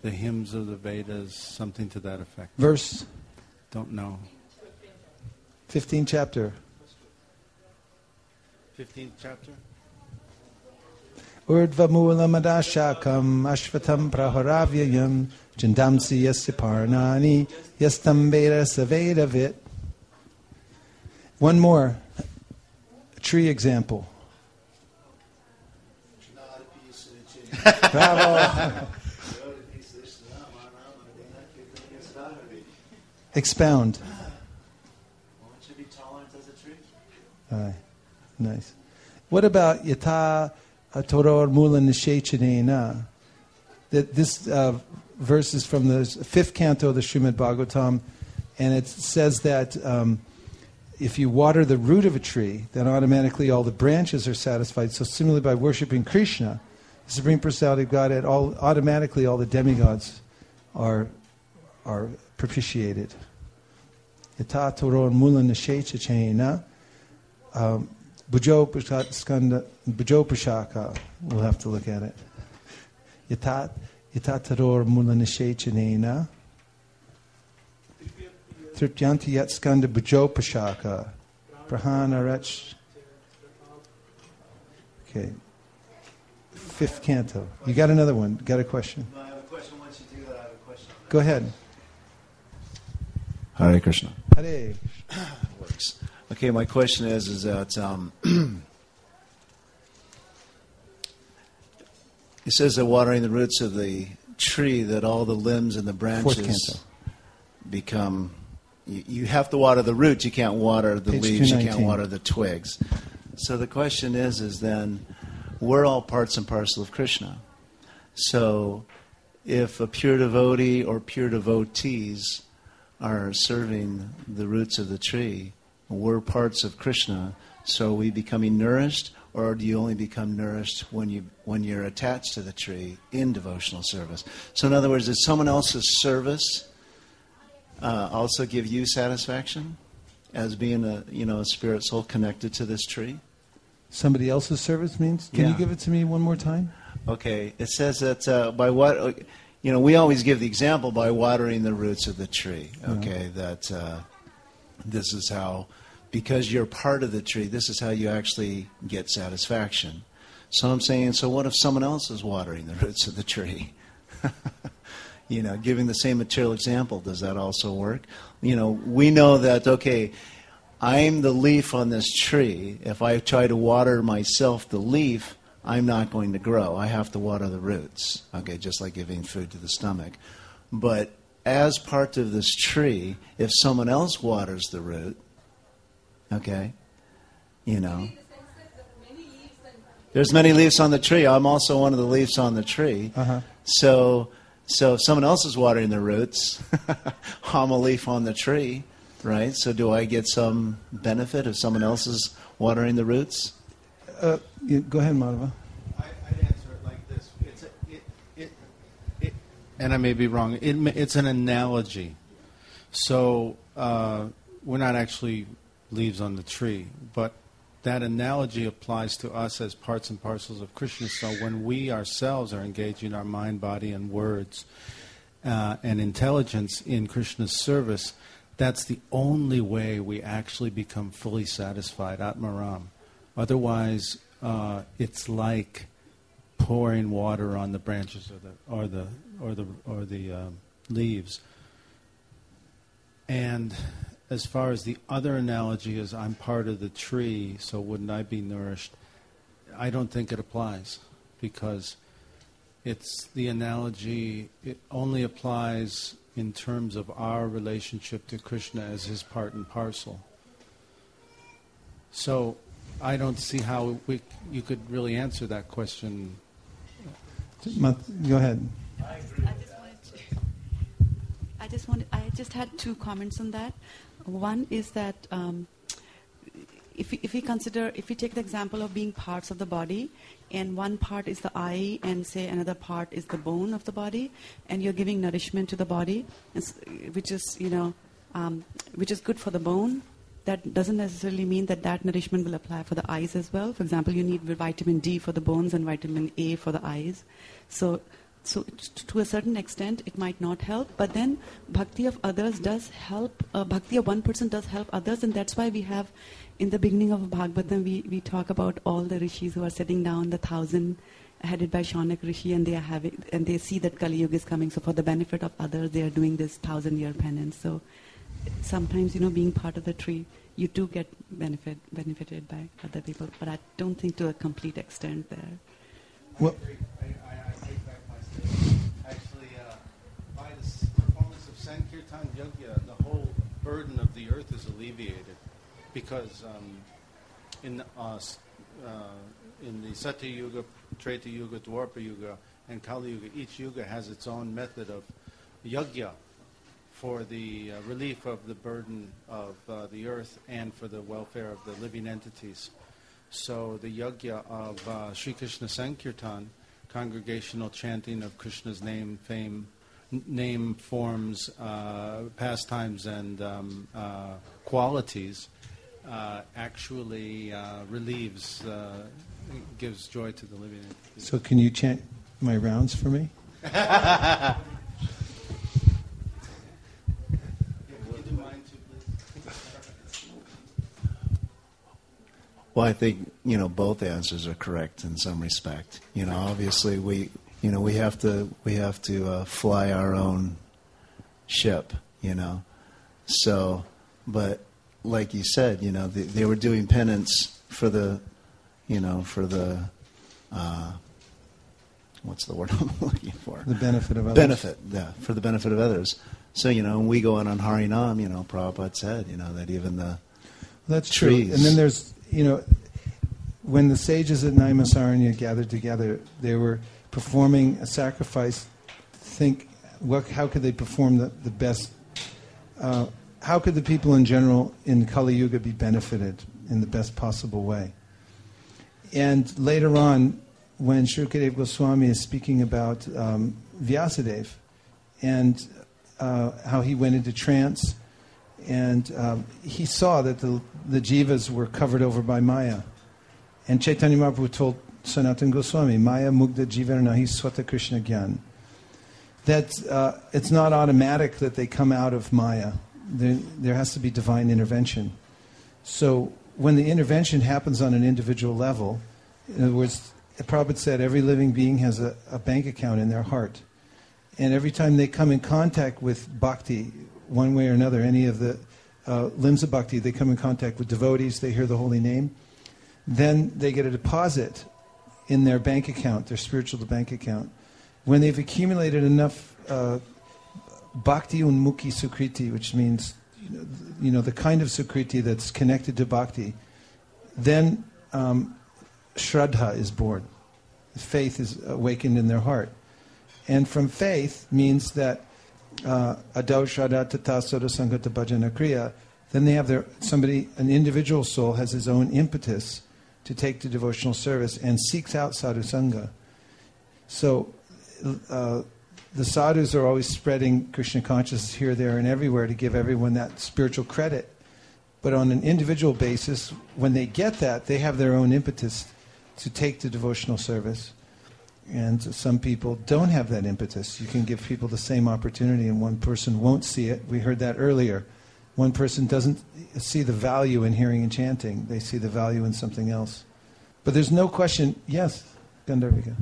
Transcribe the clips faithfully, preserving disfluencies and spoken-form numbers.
the hymns of the Vedas, something to that effect. Verse? Don't know. fifteenth chapter. fifteenth chapter? Urdva mula madashakam ashvatam praharavyayam chandamsi yasya parnani yastam veda savedavit. One more. A tree example. Bravo. Expound. One should be tolerant as a tree. Right. Nice. What about yata toror mula nishechanena? That this uh, verse is from the fifth canto of the Srimad Bhagavatam, and it says that um, if you water the root of a tree, then automatically all the branches are satisfied. So similarly, by worshiping Krishna, the Supreme Personality of Godhead, all automatically all the demigods are are propitiated. Yata toror mula nishechachena bujo skanda bujo prashaka. We'll have to look at it. Yata yata toror mula nishechanena trityanti yat skanda bujo prashaka prahana rach. Okay. Fifth canto. You got another one? Got a question? No, I have a question. Once you do that, I have a question. Go ahead. Hare Krishna. Hare. Works. Okay, my question is, is that um, it says that watering the roots of the tree, that all the limbs and the branches become. You, you have to water the roots. You can't water the Page leaves. two You nineteen. can't water the twigs. So the question is, is then, we're all parts and parcel of Krishna. So if a pure devotee or pure devotees are serving the roots of the tree, we're parts of Krishna. So are we becoming nourished, or do you only become nourished when you when you're attached to the tree in devotional service? So in other words, does someone else's service uh, also give you satisfaction as being a you know a spirit soul connected to this tree? Somebody else's service means? Can Yeah. you give it to me one more time? Okay, it says that uh, by what you know, we always give the example by watering the roots of the tree. Okay, mm-hmm. that uh, this is how, because you're part of the tree, this is how you actually get satisfaction. So I'm saying, so what if someone else is watering the roots of the tree? You know, giving the same material example, does that also work? You know, we know that, okay, I'm the leaf on this tree. If I try to water myself, the leaf, I'm not going to grow. I have to water the roots. Okay, just like giving food to the stomach. But as part of this tree, if someone else waters the root, okay, you know, there's many leaves on the tree. I'm also one of the leaves on the tree. Uh-huh. So, so if someone else is watering the roots, I'm a leaf on the tree. Right? So do I get some benefit if someone else is watering the roots? Uh, you, go ahead, Madhava. I, I'd answer it like this. It's a, it, it, it, and I may be wrong. It, it's an analogy. So uh, we're not actually leaves on the tree, but that analogy applies to us as parts and parcels of Krishna. So when we ourselves are engaged in our mind, body, and words uh, and intelligence in Krishna's service, that's the only way we actually become fully satisfied, Atmaram. Otherwise, uh, it's like pouring water on the branches or the or the or the or the um, leaves. And as far as the other analogy is, I'm part of the tree, so wouldn't I be nourished? I don't think it applies, because it's the analogy. It only applies in terms of our relationship to Krishna as his part and parcel. So I don't see how we you could really answer that question. Go ahead. I just wanted to, I just wanted, I just had two comments on that. One is that um, if we, if we consider, if we take the example of being parts of the body, and one part is the eye, and say another part is the bone of the body, and you're giving nourishment to the body, which is, you know, um, which is good for the bone. That doesn't necessarily mean that that nourishment will apply for the eyes as well. For example, you need vitamin D for the bones and vitamin A for the eyes. So so t- to a certain extent, it might not help. But then, bhakti of others does help. Uh, bhakti of one person does help others, and that's why we have, in the beginning of Bhagavatam, we, we talk about all the rishis who are sitting down, the thousand, headed by Shaunak Rishi, and they are having, and they see that Kali Yuga is coming. So for the benefit of others, they are doing this thousand-year penance. So sometimes, you know, being part of the tree, you do get benefit benefited by other people, but I don't think to a complete extent there. Well, I, I, I take back my statement. Actually, uh, by the s- performance of Sankirtan Yajna, the whole burden of the earth is alleviated, because um, in uh, s- uh, in the Satya Yuga, Treta Yuga, Dwapara Yuga, and Kali Yuga, each yuga has its own method of yajna for the uh, relief of the burden of uh, the earth and for the welfare of the living entities. So the yajna of uh, Sri Krishna Sankirtan, congregational chanting of Krishna's name, fame, n- name, forms, uh, pastimes, and um, uh, qualities, uh, actually uh, relieves, uh, gives joy to the living entities. so can you chant my rounds for me? Well, I think, you know, both answers are correct in some respect. You know, obviously we, you know, we have to we have to uh, fly our own ship, you know. So, but like you said, you know, they, they were doing penance for the, you know, for the, uh, what's the word I'm looking for? The benefit of others. Benefit, yeah, for the benefit of others. So, you know, when we go out on Harinam, you know, Prabhupada said, you know, that even the That's trees. true. And then there's, you know, when the sages at Naimasaranya gathered together, they were performing a sacrifice. Think, what, how could they perform the, the best? Uh, how could the people in general in Kali Yuga be benefited in the best possible way? And later on, when Shukadeva Goswami is speaking about um, Vyasadeva and uh, how he went into trance, and um, he saw that the, the jivas were covered over by Maya. And Chaitanya Mahaprabhu told Sanatana Goswami, Maya Mugdha Jivarnahi Swata Krishna Gyan. That uh, it's not automatic that they come out of Maya. There, there has to be divine intervention. So when the intervention happens on an individual level, in other words, Prabhupada said every living being has a, a bank account in their heart. And every time they come in contact with bhakti, one way or another, any of the uh, limbs of bhakti, they come in contact with devotees, they hear the holy name, then they get a deposit in their bank account, their spiritual bank account. When they've accumulated enough uh, bhakti unmukhi sukriti, which means, you know, you know, the kind of sukriti that's connected to bhakti, then um, shraddha is born. Faith is awakened in their heart. And from faith means that Uh, Adau Shraddha Tata Soda Sangata Bhajana Kriya, then they have their, somebody, an individual soul has his own impetus to take to devotional service and seeks out sadhu sangha. So uh, the sadhus are always spreading Krishna consciousness here, there, and everywhere to give everyone that spiritual credit. But on an individual basis, when they get that, they have their own impetus to take to devotional service. And some people don't have that impetus. You can give people the same opportunity and one person won't see it. We heard that earlier. One person doesn't see the value in hearing and chanting. They see the value in something else. But there's no question. Yes, Gandharvika.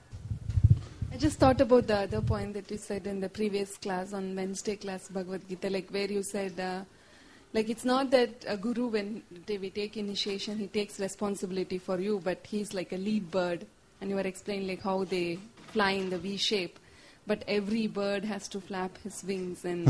I just thought about the other point that you said in the previous class, on Wednesday class, Bhagavad Gita, like where you said, uh, like it's not that a guru, when they, we take initiation, he takes responsibility for you, but he's like a lead bird. And you were explaining like how they fly in the V shape, but every bird has to flap his wings. And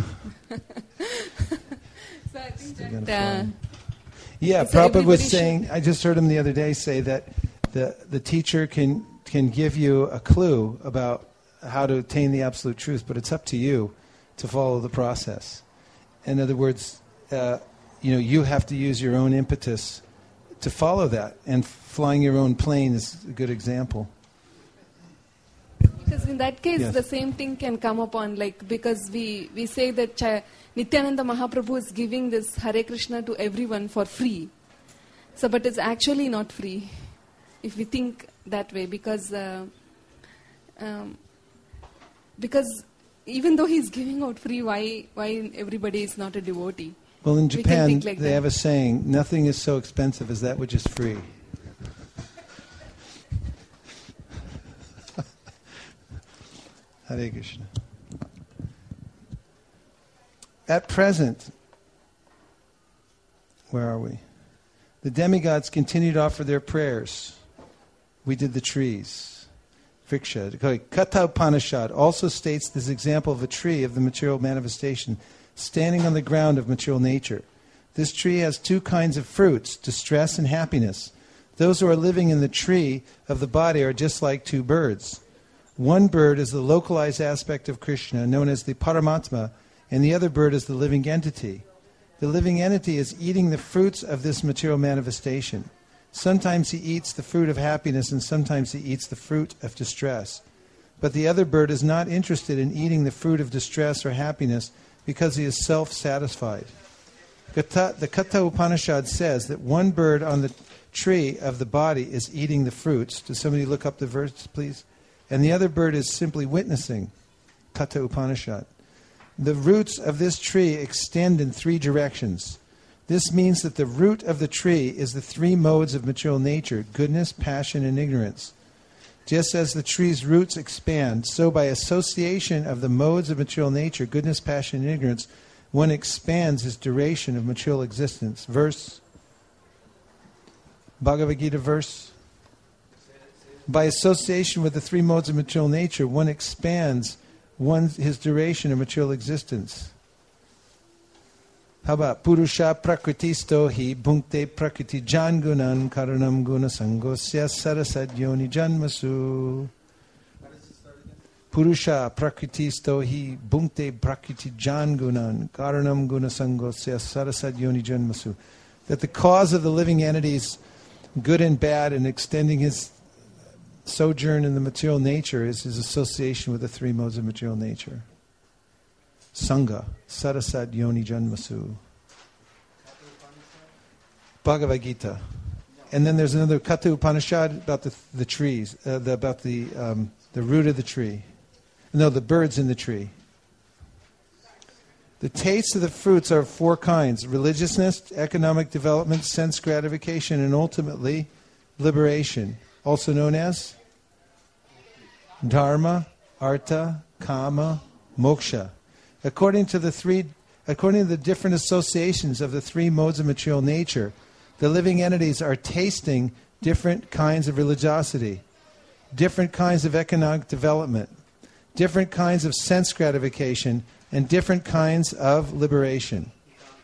so I think that uh, yeah, so Prabhupada was everybody saying. I just heard him the other day say that the the teacher can can give you a clue about how to attain the absolute truth, but it's up to you to follow the process. In other words, uh, you know, you have to use your own impetus to follow that, and flying your own plane is a good example. because in that case, Yes. the same thing can come upon, like, because we, we say that Ch- Nityananda Mahaprabhu is giving this Hare Krishna to everyone for free. So, but it's actually not free, if we think that way, because uh, um, because even though he's giving out free, why why everybody is not a devotee? Well, in We can Japan, think like they that. have a saying, nothing is so expensive as that which is free. Hare Krishna. At present, where are we? The demigods continue to offer their prayers. We did the trees. Vriksha. Katha Upanishad also states this example of a tree of the material manifestation standing on the ground of material nature. This tree has two kinds of fruits, distress and happiness. Those who are living in the tree of the body are just like two birds. One bird is the localized aspect of Krishna, known as the Paramatma, and the other bird is the living entity. The living entity is eating the fruits of this material manifestation. Sometimes he eats the fruit of happiness and sometimes he eats the fruit of distress. But the other bird is not interested in eating the fruit of distress or happiness because he is self-satisfied. The Katha Upanishad says that one bird on the tree of the body is eating the fruits. Does somebody look up the verse, please? And the other bird is simply witnessing. Katha Upanishad. The roots of this tree extend in three directions. This means that the root of the tree is the three modes of material nature, goodness, passion, and ignorance. Just as the tree's roots expand, so by association of the modes of material nature, goodness, passion, and ignorance, one expands his duration of material existence. Verse, Bhagavad Gita verse. By association with the three modes of material nature, one expands one's, his duration of material existence. How about Purusha Prakritisto hi bhunkte prakriti jangunan karanam guna sangosya sarasad yoni janmasu. Purusha Prakritisto hi bhunkte prakriti jangunan karanam guna sangosya sarasad yoni janmasu. That the cause of the living entities, good and bad, and extending his sojourn in the material nature is his association with the three modes of material nature. Sangha, Sarasad Yoni Janmasu. Bhagavad Gita. And then there's another Katha Upanishad about the, the trees, uh, the, about the, um, the root of the tree. No, the birds in the tree. The tastes of the fruits are of four kinds: religiousness, economic development, sense gratification, and ultimately liberation. Also known as Dharma, Artha, Kama, Moksha. According to the three, according to the different associations of the three modes of material nature, the living entities are tasting different kinds of religiosity, different kinds of economic development, different kinds of sense gratification, and different kinds of liberation.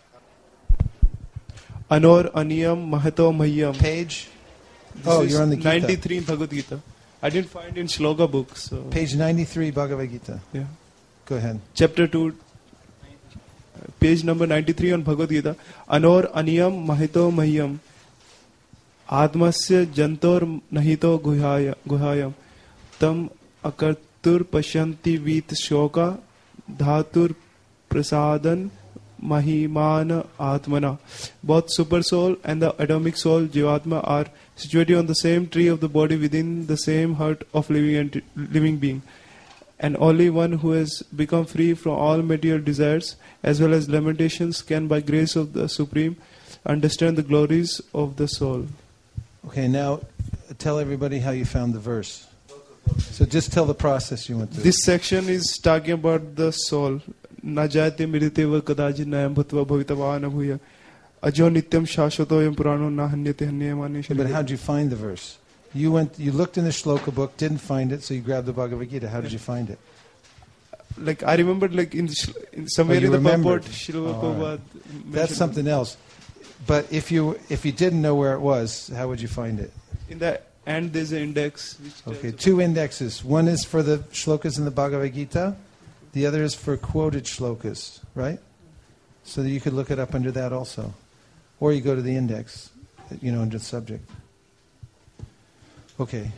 Anor Aniyam Mahato Mahyam. Page. This Oh, is you're on the Gita. ninety-three in Bhagavad Gita. I didn't find in Shloka books. So. Page ninety-three, Bhagavad Gita. Yeah. Go ahead. Chapter two, page number ninety-three on Bhagavad Gita. Anor Aniyam Mahito Mahyam Admasya Jantor Nahito Guhaya Guhayam Tam Akartur Pashanti Vit Shoka Dhatur Prasadan Mahimana Atmana. Both super soul and the atomic soul Jivatma are situated on the same tree of the body within the same heart of living enti- living being. And only one who has become free from all material desires as well as limitations can by grace of the Supreme understand the glories of the soul. Okay, now tell everybody how you found the verse. So just tell the process you went through. This section is talking about the soul. Najayate miriteva kadajit nayam bhutva bhavitavana bhuya ajo nityam shashvatoyam purano nahanyate hanyamani But sharire. how did you find the verse? You went. You looked in the Shloka book, didn't find it, so you grabbed the Bhagavad Gita. How did you find it? Like I remembered, like in, Sh- in somewhere Oh, you in the remembered. purport, Srila Oh, all right. Prabhupada That's mentioned something else. But if you if you didn't know where it was, how would you find it? in the end there's an index. Which tells Okay, about- two indexes. One is for the shlokas in the Bhagavad Gita. The other is for quoted shlokas, right? So that you could look it up under that also. Or you go to the index, you know, under the subject. Okay.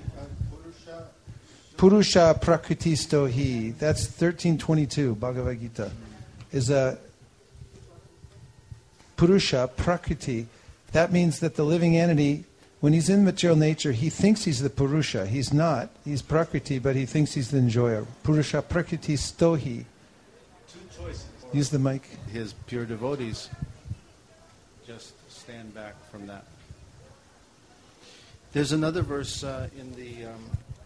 Purusha Prakritisto Hi. That's thirteen twenty-two, Bhagavad Gita. Is a Purusha Prakriti. That means that the living entity When he's in material nature, he thinks he's the Purusha. He's not. He's Prakriti, but he thinks he's the enjoyer. Purusha Prakriti Stohi. Two choices. Use the mic. His pure devotees just stand back from that. There's another verse uh, in the um,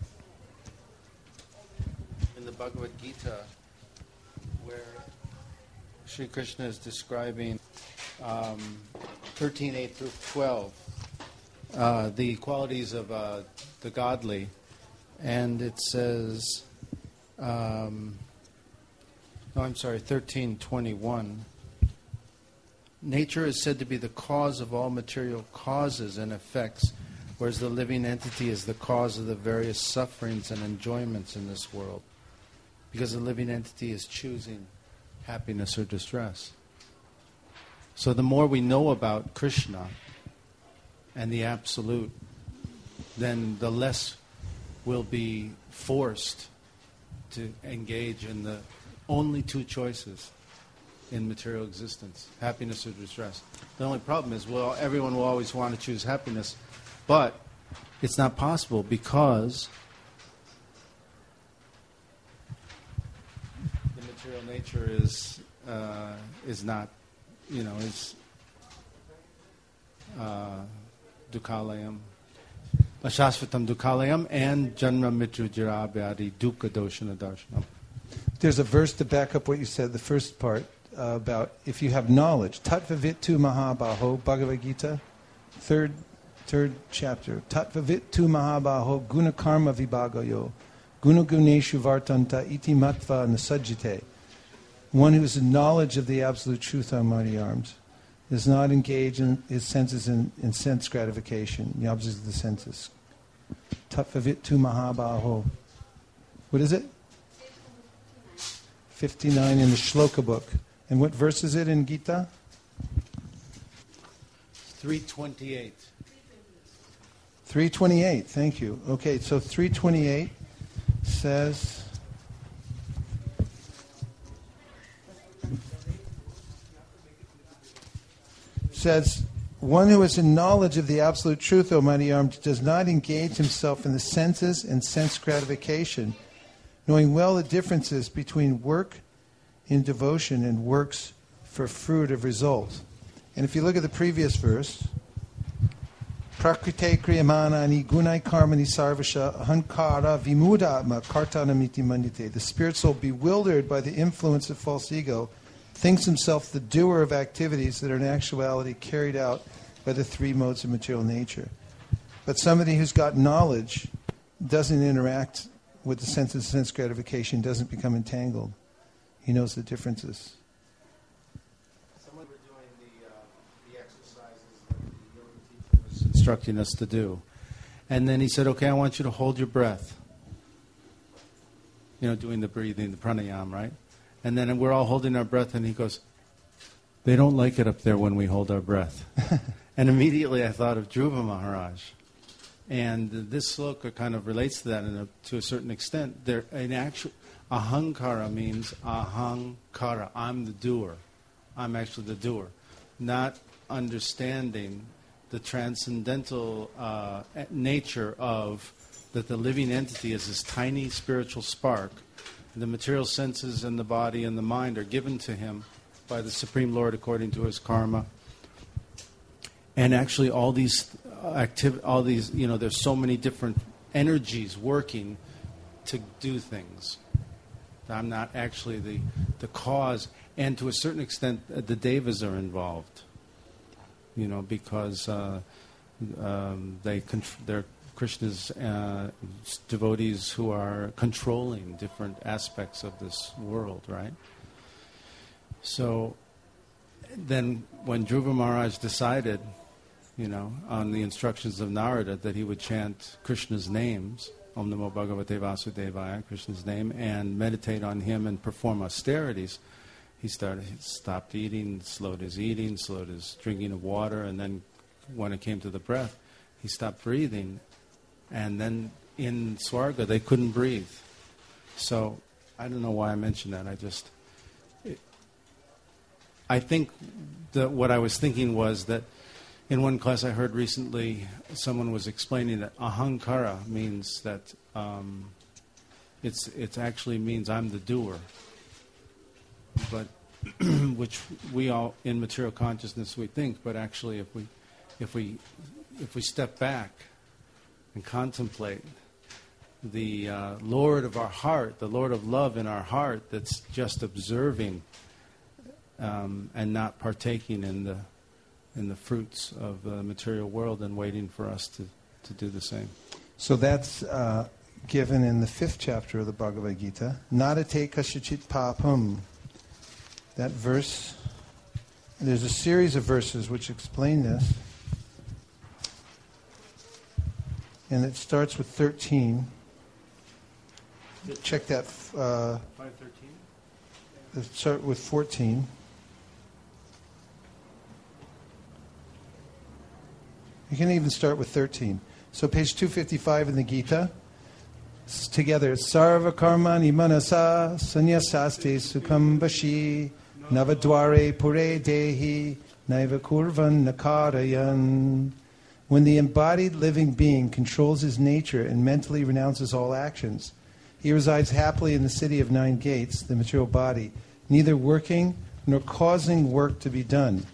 in the Bhagavad Gita where Sri Krishna is describing um, thirteen eight through twelve. Uh, the qualities of uh, the godly, and it says, um, no, I'm sorry, thirteen twenty-one. Nature is said to be the cause of all material causes and effects, whereas the living entity is the cause of the various sufferings and enjoyments in this world, because the living entity is choosing happiness or distress. So the more we know about Krishna and the Absolute, then the less we'll be forced to engage in the only two choices in material existence, happiness or distress. The only problem is, well, everyone will always want to choose happiness, but it's not possible because the material nature is uh, is not, you know, is uh, Dukhalayam, Ashashvatam Dukhalayam, and Janma Mrityu Jara Vyadi Dukkha Doshana Darshanam. There's a verse to back up what you said, the first part, uh, about if you have knowledge. Tattvavitu Mahabaho, Bhagavad Gita, third third chapter. Tattvavitu Mahabaho, Guna Karma Vibhagayo, Guna Guneshu Vartanta Iti Matva Nasajjite. One who is in knowledge of the absolute truth on mighty arms does not engage in his senses in, in sense gratification, the opposite of the senses. Tattvavitu Mahabaho. What is it? fifty-nine in the Shloka book. And what verse is it in Gita? three twenty-eight. three twenty-eight, thank you. Okay, so three twenty-eight says... says, one who is in knowledge of the absolute truth, O mighty arms, does not engage himself in the senses and sense gratification, knowing well the differences between work in devotion and works for fruit of result. And if you look at the previous verse, Prakrite kriyamanani gunai karmani sarvasha ahankara vimudātma kartanamiti mandite. The spirit soul, bewildered by the influence of false ego, thinks himself the doer of activities that are in actuality carried out by the three modes of material nature. But somebody who's got knowledge doesn't interact with the sense of sense gratification, doesn't become entangled. He knows the differences. Someone were doing the, uh, the exercises that the yoga teacher was instructing us to do. And then he said, okay, I want you to hold your breath. You know, doing the breathing, the pranayama, right? And then we're all holding our breath, and he goes, they don't like it up there when we hold our breath. And immediately I thought of Dhruva Maharaj. And this sloka kind of relates to that in a, to a certain extent. There, in actual, ahankara means ahankara. I'm the doer. I'm actually the doer. Not understanding the transcendental uh, nature of that the living entity is this tiny spiritual spark. The material senses and the body and the mind are given to him by the Supreme Lord according to his karma. And actually all these activ- all these, you know, there's so many different energies working to do things. I'm not actually the, the cause. And to a certain extent, uh, the devas are involved, you know, because uh, um, they contr- they're Krishna's uh, devotees who are controlling different aspects of this world, right? So then when Dhruva Maharaj decided, you know, on the instructions of Narada that he would chant Krishna's names, Om Namo Bhagavate Vasudevaya, Krishna's name, and meditate on him and perform austerities, he started, he stopped eating, slowed his eating, slowed his drinking of water, and then when it came to the breath, he stopped breathing. And then in Swarga, they couldn't breathe. So I don't know why I mentioned that. I just, it, I think that what I was thinking was that In one class I heard recently, someone was explaining that ahankara means that um, it's it actually means I'm the doer, but which we all in material consciousness we think, but actually if we if we if we step back and contemplate the uh, Lord of our heart, the Lord of love in our heart, that's just observing um, and not partaking in the in the fruits of the material world and waiting for us to, to do the same. So that's uh, given in the fifth chapter of the Bhagavad Gita. Nadate kashachit papam. That verse, there's a series of verses which explain this. And it starts with thirteen. Check that. Uh, five thirteen? Let's start with fourteen. You can even start with thirteen. So page two fifty-five in the Gita. It's together. Sarva karmani manasa sanyasaste sukham bashi navadware pure dehi naiva kurvan nakarayan. When the embodied living being controls his nature and mentally renounces all actions, he resides happily in the city of nine gates, the material body, neither working nor causing work to be done.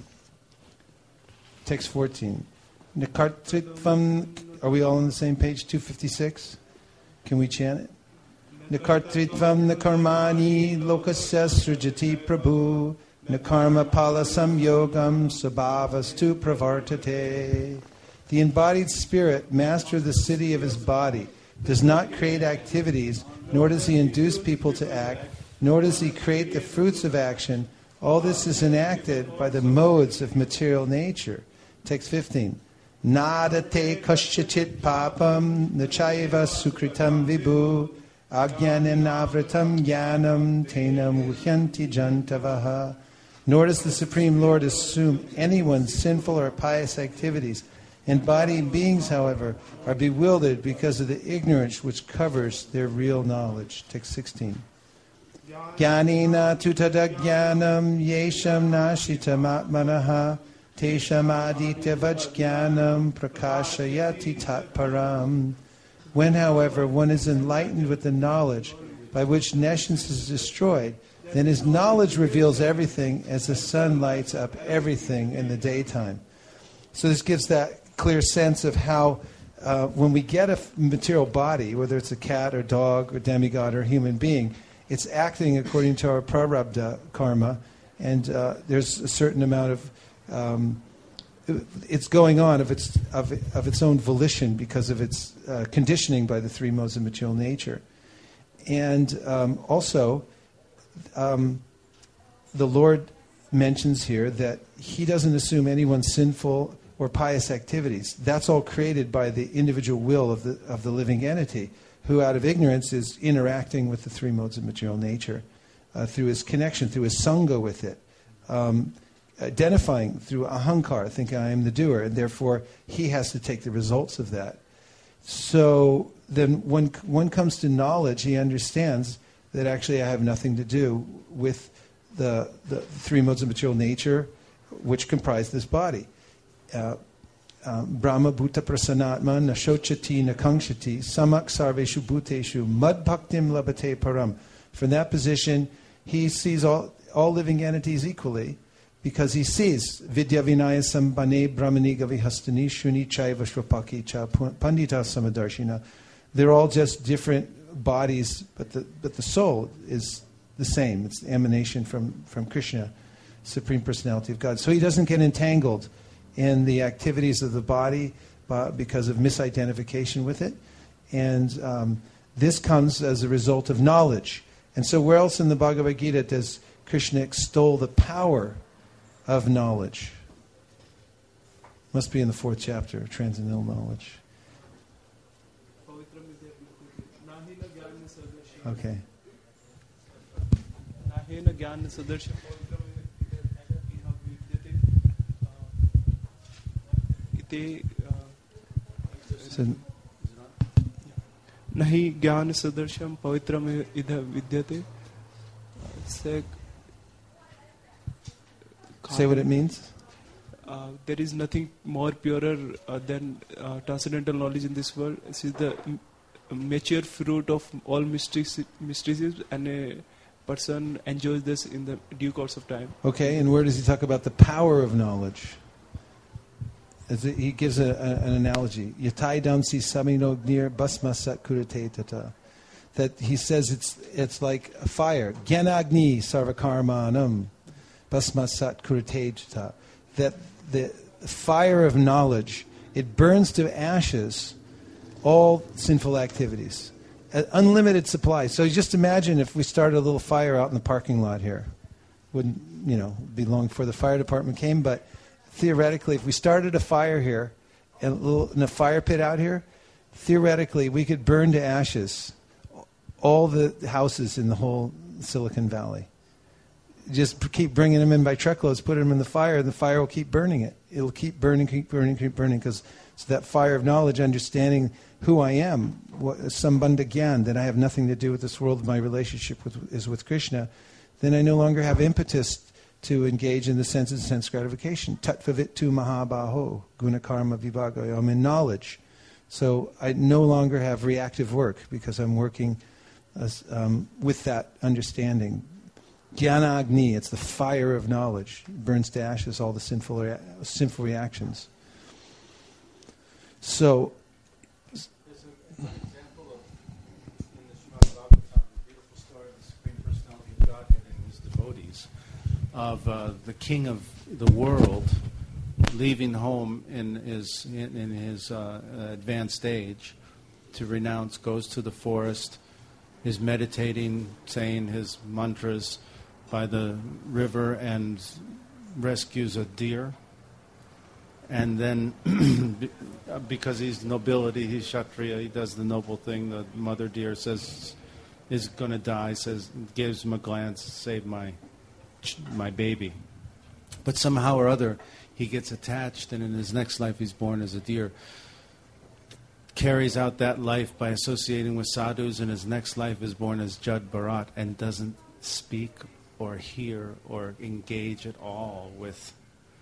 Text fourteen. Nikartritvam, are we all on the same page? two fifty-six? Can we chant it? Nikartritvam nakarmani lokasya srujati prabhu nakarma palasam yogam sabhavastu pravartate. The embodied spirit, master of the city of his body, does not create activities, nor does he induce people to act, nor does he create the fruits of action. All this is enacted by the modes of material nature. Text fifteen. Nadate kashchachit papam nachaiva sukritam vibhu agyanim navratam jnanam tenam uhyanti jantavaha. Nor does the Supreme Lord assume anyone's sinful or pious activities. Embodied beings, however, are bewildered because of the ignorance which covers their real knowledge. Text sixteen. Jnanina tutadagyanam yesham nashitam atmanaha tesham aditya vajjnanam prakashayati tatparam. When, however, one is enlightened with the knowledge by which nescience is destroyed, then his knowledge reveals everything as the sun lights up everything in the daytime. So this gives that clear sense of how uh, when we get a material body, whether it's a cat or dog or demigod or human being, it's acting according to our prarabdha karma, and uh, there's a certain amount of um, it's going on of its of, of its own volition because of its uh, conditioning by the three modes of material nature. And um, also, um, the Lord mentions here that He doesn't assume anyone's sinful or pious activities. That's all created by the individual will of the of the living entity, who out of ignorance is interacting with the three modes of material nature uh, through his connection, through his sangha with it, um, identifying through ahankar, thinking I am the doer, and therefore he has to take the results of that. So then when one comes to knowledge, he understands that actually I have nothing to do with the, the three modes of material nature which comprise this body. Uh, um, Brahma bhuta prasanatma nashochati nakangshati samak sarveshu bhuteshu mad bhaktim labate param. From that position, he sees all, all living entities equally because he sees vidya vinaya sambane brahmani gavihastani shuni chaiva shvapaki cha pandita samadarshina. They're all just different bodies, but the but the soul is the same. It's the emanation from, from Krishna, Supreme Personality of God. So he doesn't get entangled in the activities of the body uh, because of misidentification with it. And um, this comes as a result of knowledge. And so where else in the Bhagavad Gita does Krishna extol the power of knowledge? Must be in the fourth chapter, Transcendental Knowledge. Okay. So, Nahi jnana sadarsham pavitram idha vidyate. Say what it means. uh, there is nothing more purer uh, than uh, transcendental knowledge in this world. This is the m- mature fruit of all mystici- mysticism, and a person enjoys this in the due course of time. Okay, and where does he talk about the power of knowledge? As it, he gives a, a, an analogy. Yatai damsi samino nir basma sat kurate tata. That he says it's it's like a fire. Gyanagni sarvakarmanam basma sat kurate tata. That the fire of knowledge, it burns to ashes all sinful activities. An unlimited supply. So just imagine if we started a little fire out in the parking lot here. Wouldn't, you know, be long before the fire department came, but theoretically, if we started a fire here, and a little, in a fire pit out here, theoretically, we could burn to ashes all the houses in the whole Silicon Valley. Just keep bringing them in by truckloads, put them in the fire, and the fire will keep burning it. It'll keep burning, keep burning, keep burning, because it's that fire of knowledge, understanding who I am, what, sambandha gyan, that I have nothing to do with this world, my relationship with, is with Krishna, then I no longer have impetus to engage in the senses and sense gratification. Tattvavitu mahabaho, gunakarma vibhago. I'm in knowledge. So I no longer have reactive work because I'm working as, um, with that understanding. Jnana Agni, it's the fire of knowledge. It burns to ashes all the sinful rea- sinful reactions. So, there's an example of, in the Srimad Bhagavatam, the beautiful story of the Supreme Personality of Godhead and his devotees, of uh, the king of the world leaving home in his in, in his uh, advanced age to renounce, goes to the forest, is meditating, saying his mantras by the river, and rescues a deer. And then, because he's nobility, he's Kshatriya, he does the noble thing. The mother deer says, is going to die, says, gives him a glance, save my my baby. But somehow or other, he gets attached, and in his next life he's born as a deer. Carries out that life by associating with sadhus, and his next life is born as Jad Bharat, and doesn't speak or hear or engage at all with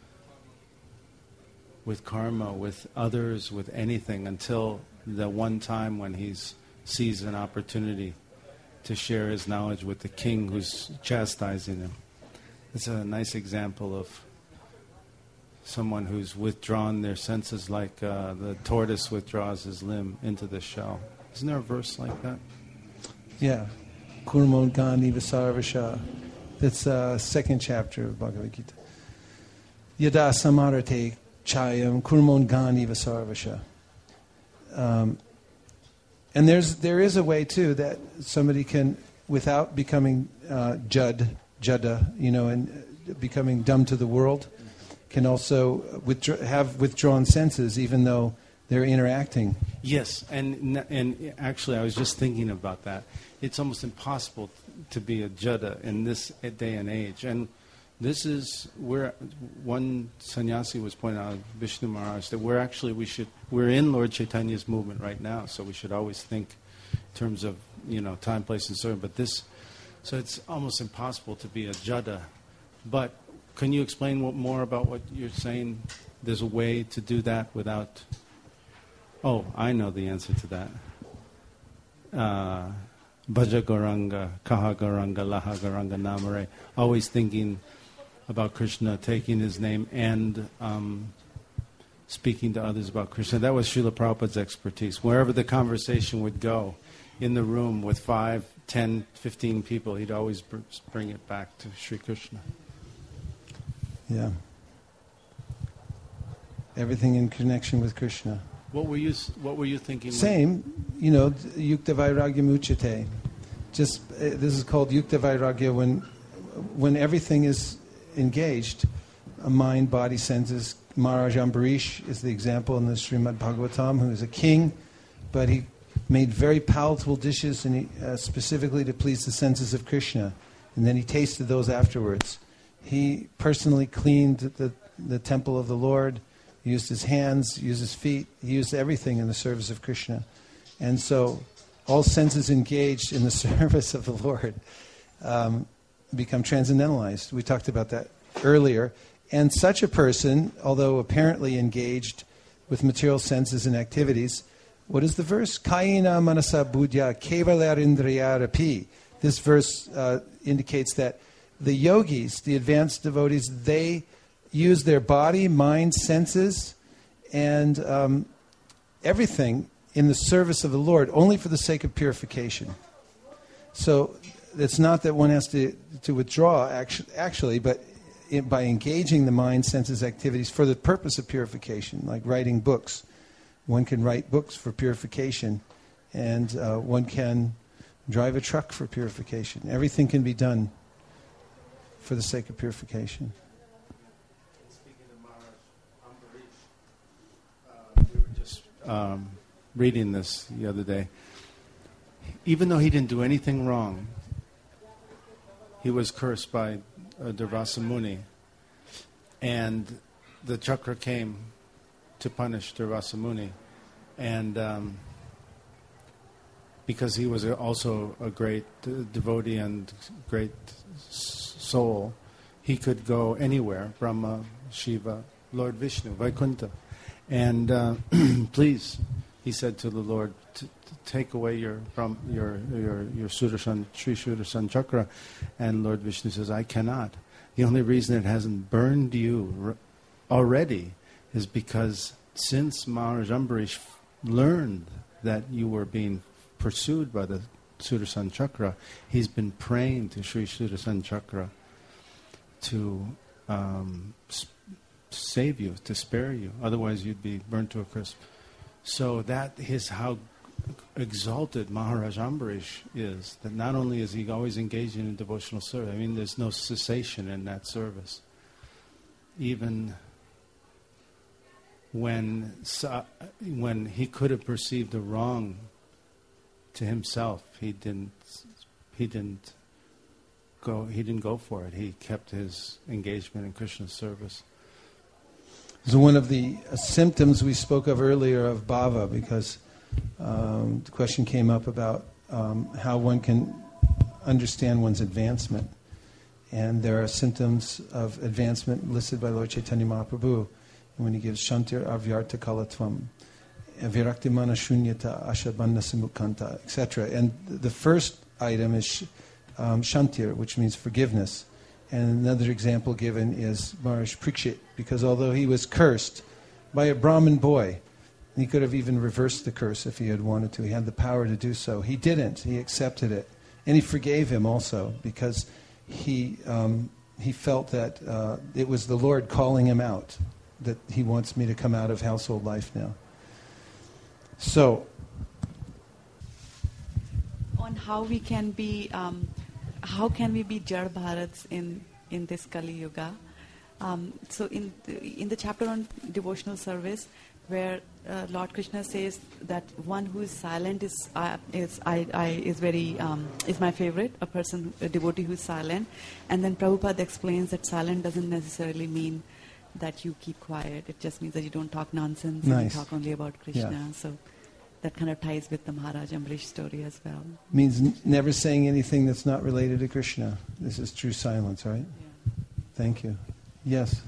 with karma, with others, with anything, until the one time when he sees an opportunity to share his knowledge with the king who's chastising him. It's a nice example of someone who's withdrawn their senses like uh, the tortoise withdraws his limb into the shell. Isn't there a verse like that? yeah. Kurmon Gandhi Vasarvasha. That's uh, second chapter of Bhagavad Gita. Yada samarate chayam kurmon Gandhi Vasarvasha. Um, and there's there is a way too that somebody can, without becoming uh, jud, jada, you know, and uh, becoming dumb to the world, can also withdraw, have withdrawn senses, even though they're interacting. Yes, and and actually I was just thinking about that. It's almost impossible to be a jada in this day and age. And this is where one sannyasi was pointing out, Vishnu Maharaj, that we're actually, we should, we're in Lord Chaitanya's movement right now, so we should always think in terms of, you know, time, place, and service. But this, so it's almost impossible to be a jada. But can you explain what, more about what you're saying? There's a way to do that without... Oh, I know the answer to that. Uh, Bhaja Gauranga, Kaha Gauranga, Laha Gauranga Namare. Always thinking about Krishna, taking his name, and um, speaking to others about Krishna. That was Srila Prabhupada's expertise. Wherever the conversation would go, in the room with five, ten, fifteen people, he'd always br- bring it back to Sri Krishna. Yeah. Everything in connection with Krishna. What were you What were you thinking? Same, you know, yukta vairagya muchate. Just uh, this is called yukta vairagya when when everything is engaged, a mind, body, senses. Maharaj Ambarish is the example in the Srimad Bhagavatam, who is a king, but he made very palatable dishes, and he, uh, specifically to please the senses of Krishna, and then he tasted those afterwards. He personally cleaned the the temple of the Lord. He used his hands, used his feet, he used everything in the service of Krishna. And so all senses engaged in the service of the Lord um, become transcendentalized. We talked about that earlier. And such a person, although apparently engaged with material senses and activities, what is the verse? Kayena manasa buddhya kevalarindriyarapi. This verse uh, indicates that the yogis, the advanced devotees, they use their body, mind, senses, and um, everything in the service of the Lord only for the sake of purification. So it's not that one has to, to withdraw, actually, actually but in, by engaging the mind, senses, activities for the purpose of purification, like writing books. One can write books for purification, and uh, one can drive a truck for purification. Everything can be done for the sake of purification. Speaking of Maharaj Ambarish, uh, we were just um, reading this the other day. Even though he didn't do anything wrong, he was cursed by uh, Durvasa Muni, and the chakra came to punish Durvasa Muni, and um, because he was also a great uh, devotee and great s- soul, he could go anywhere, Brahma, Shiva, Lord Vishnu, Vaikuntha. And uh, please, he said to the Lord, t- t- take away your Brahm, your your your Sudarshan, Sri Sudarshan chakra. And Lord Vishnu says, I cannot. The only reason it hasn't burned you r- already is because since Maharaj Ambarish learned that you were being pursued by the Sudarshan chakra, he's been praying to Sri Sudarshan chakra to um, sp- save you, to spare you. Otherwise, you'd be burnt to a crisp. So that is how exalted Maharaj Ambarish is, that not only is he always engaging in devotional service, I mean, there's no cessation in that service. Even when when he could have perceived a wrong to himself, he didn't he didn't go he didn't go for it. He kept his engagement in Krishna's service. So one of the uh, symptoms we spoke of earlier of bhava, because um, the question came up about um, how one can understand one's advancement. And there are symptoms of advancement listed by Lord Chaitanya Mahaprabhu when he gives Shantir Avyarta Kalatvam, Virakti Mana Shunyata Ashabandha Simukanta, et cetera. And the first item is um, Shantir, which means forgiveness. And another example given is Maharaj Parikshit, because although he was cursed by a Brahmin boy, he could have even reversed the curse if he had wanted to. He had the power to do so. He didn't. He accepted it. And he forgave him also, because he um, he felt that uh, it was the Lord calling him out, that he wants me to come out of household life now. So, on how we can be, um, how can we be Jad Bharats in, in this Kali Yuga? Um, so in the, in the chapter on devotional service, where uh, Lord Krishna says that one who is silent is uh, is I, I is very um, is my favorite, a person, a devotee who is silent, and then Prabhupada explains that silent doesn't necessarily mean that you keep quiet. It just means that you don't talk nonsense Nice. and you talk only about Krishna. Yeah. So that kind of ties with the Maharaj Ambarish story as well. means n- never saying anything that's not related to Krishna. This is true silence, right? Yeah. Thank you. Yes.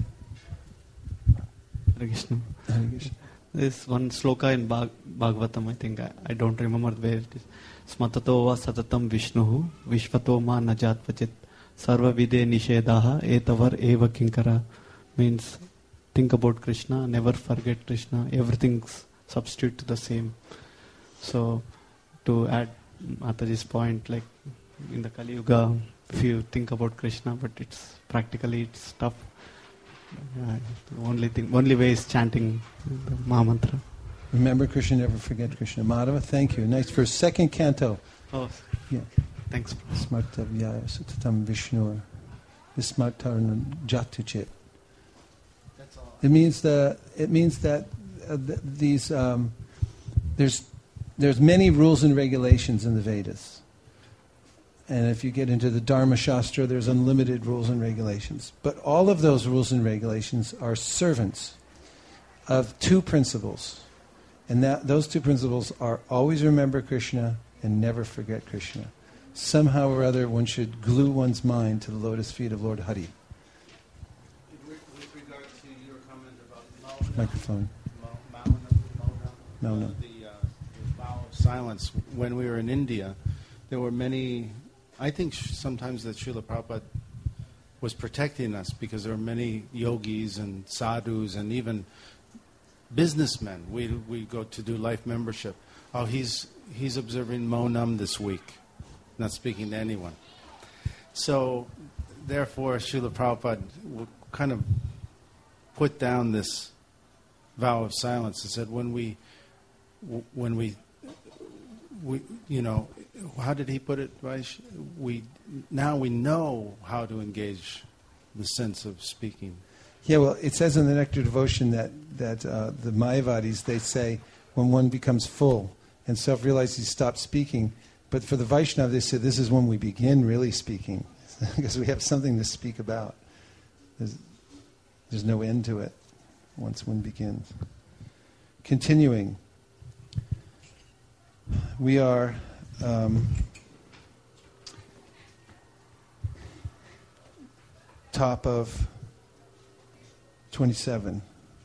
Hare Krishna. Hare Krishna. There's one sloka in Bhag- Bhagavatam, I think, I, I don't remember where it is. Smatato va satatam Vishnuhu, Vishvato ma najatvachit, sarva vide nishedaha, etavar eva kinkara. Means, think about Krishna, never forget Krishna, everything's substitute to the same. So, to add Mataji's point, like in the Kali Yuga, if you think about Krishna, but it's practically it's tough. Uh, the only thing, only way is chanting the Maha Mantra. Remember Krishna, never forget Krishna. Madhava, thank you. Nice verse. Second canto. Oh, Yeah. thanks. Smartavyaya sutatam Vishnu vismartarna jatuchit. It means the. It means that uh, th- these um, there's there's many rules and regulations in the Vedas, and if you get into the Dharma Shastra, there's unlimited rules and regulations. But all of those rules and regulations are servants of two principles, and that those two principles are always remember Krishna and never forget Krishna. Somehow or other, one should glue one's mind to the lotus feet of Lord Hari. With microphone. No, no. The, uh, the vow of silence. When we were in India, there were many. I think sh- sometimes that Srila Prabhupada was protecting us because there were many yogis and sadhus and even businessmen. We we go to do life membership. Oh, he's he's observing Monam this week, not speaking to anyone. So, therefore, Srila Prabhupada will kind of put down this vow of silence and said, when we, when we, we, you know, how did he put it? Vaish? We now we know how to engage the sense of speaking. Yeah, well, it says in the Nectar Devotion that that uh, the Mayavadis, they say when one becomes full and self-realized, he stops speaking. But for the Vaishnava, they say this is when we begin really speaking, because we have something to speak about. There's, there's no end to it once one begins. Continuing, we are um, top of twenty-seven.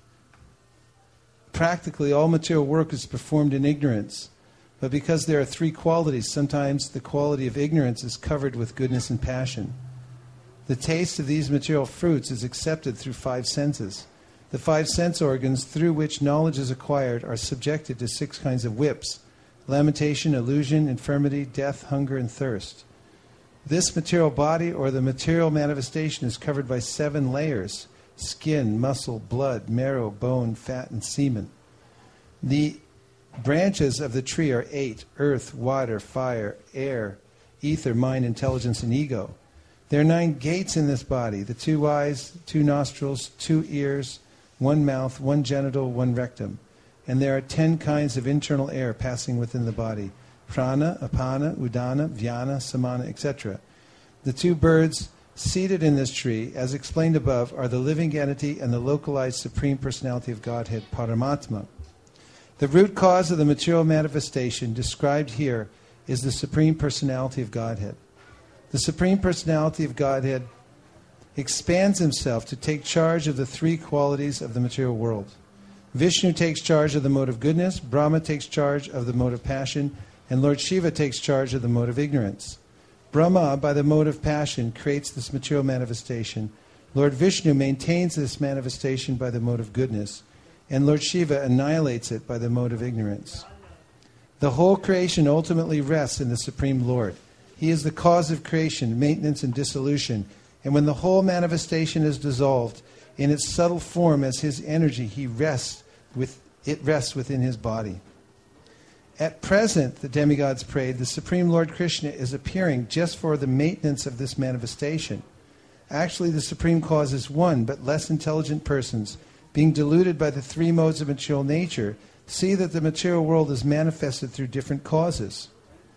Practically all material work is performed in ignorance, but because there are three qualities, sometimes the quality of ignorance is covered with goodness and passion. The taste of these material fruits is accepted through five senses. The five sense organs through which knowledge is acquired are subjected to six kinds of whips: lamentation, illusion, infirmity, death, hunger, and thirst. This material body or the material manifestation is covered by seven layers: skin, muscle, blood, marrow, bone, fat, and semen. The branches of the tree are eight: earth, water, fire, air, ether, mind, intelligence, and ego. There are nine gates in this body: the two eyes, two nostrils, two ears, one mouth, one genital, one rectum. And there are ten kinds of internal air passing within the body: prana, apana, udana, vyana, samana, et cetera. The two birds seated in this tree, as explained above, are the living entity and the localized Supreme Personality of Godhead, Paramatma. The root cause of the material manifestation described here is the Supreme Personality of Godhead. The Supreme Personality of Godhead expands himself to take charge of the three qualities of the material world. Vishnu takes charge of the mode of goodness, Brahma takes charge of the mode of passion, and Lord Shiva takes charge of the mode of ignorance. Brahma, by the mode of passion, creates this material manifestation. Lord Vishnu maintains this manifestation by the mode of goodness, and Lord Shiva annihilates it by the mode of ignorance. The whole creation ultimately rests in the Supreme Lord. He is the cause of creation, maintenance, and dissolution, and when the whole manifestation is dissolved in its subtle form as his energy, he rests with it rests within his body. At present, the demigods prayed, the Supreme Lord Krishna is appearing just for the maintenance of this manifestation. Actually, the Supreme Cause is one, but less intelligent persons, being deluded by the three modes of material nature, see that the material world is manifested through different causes.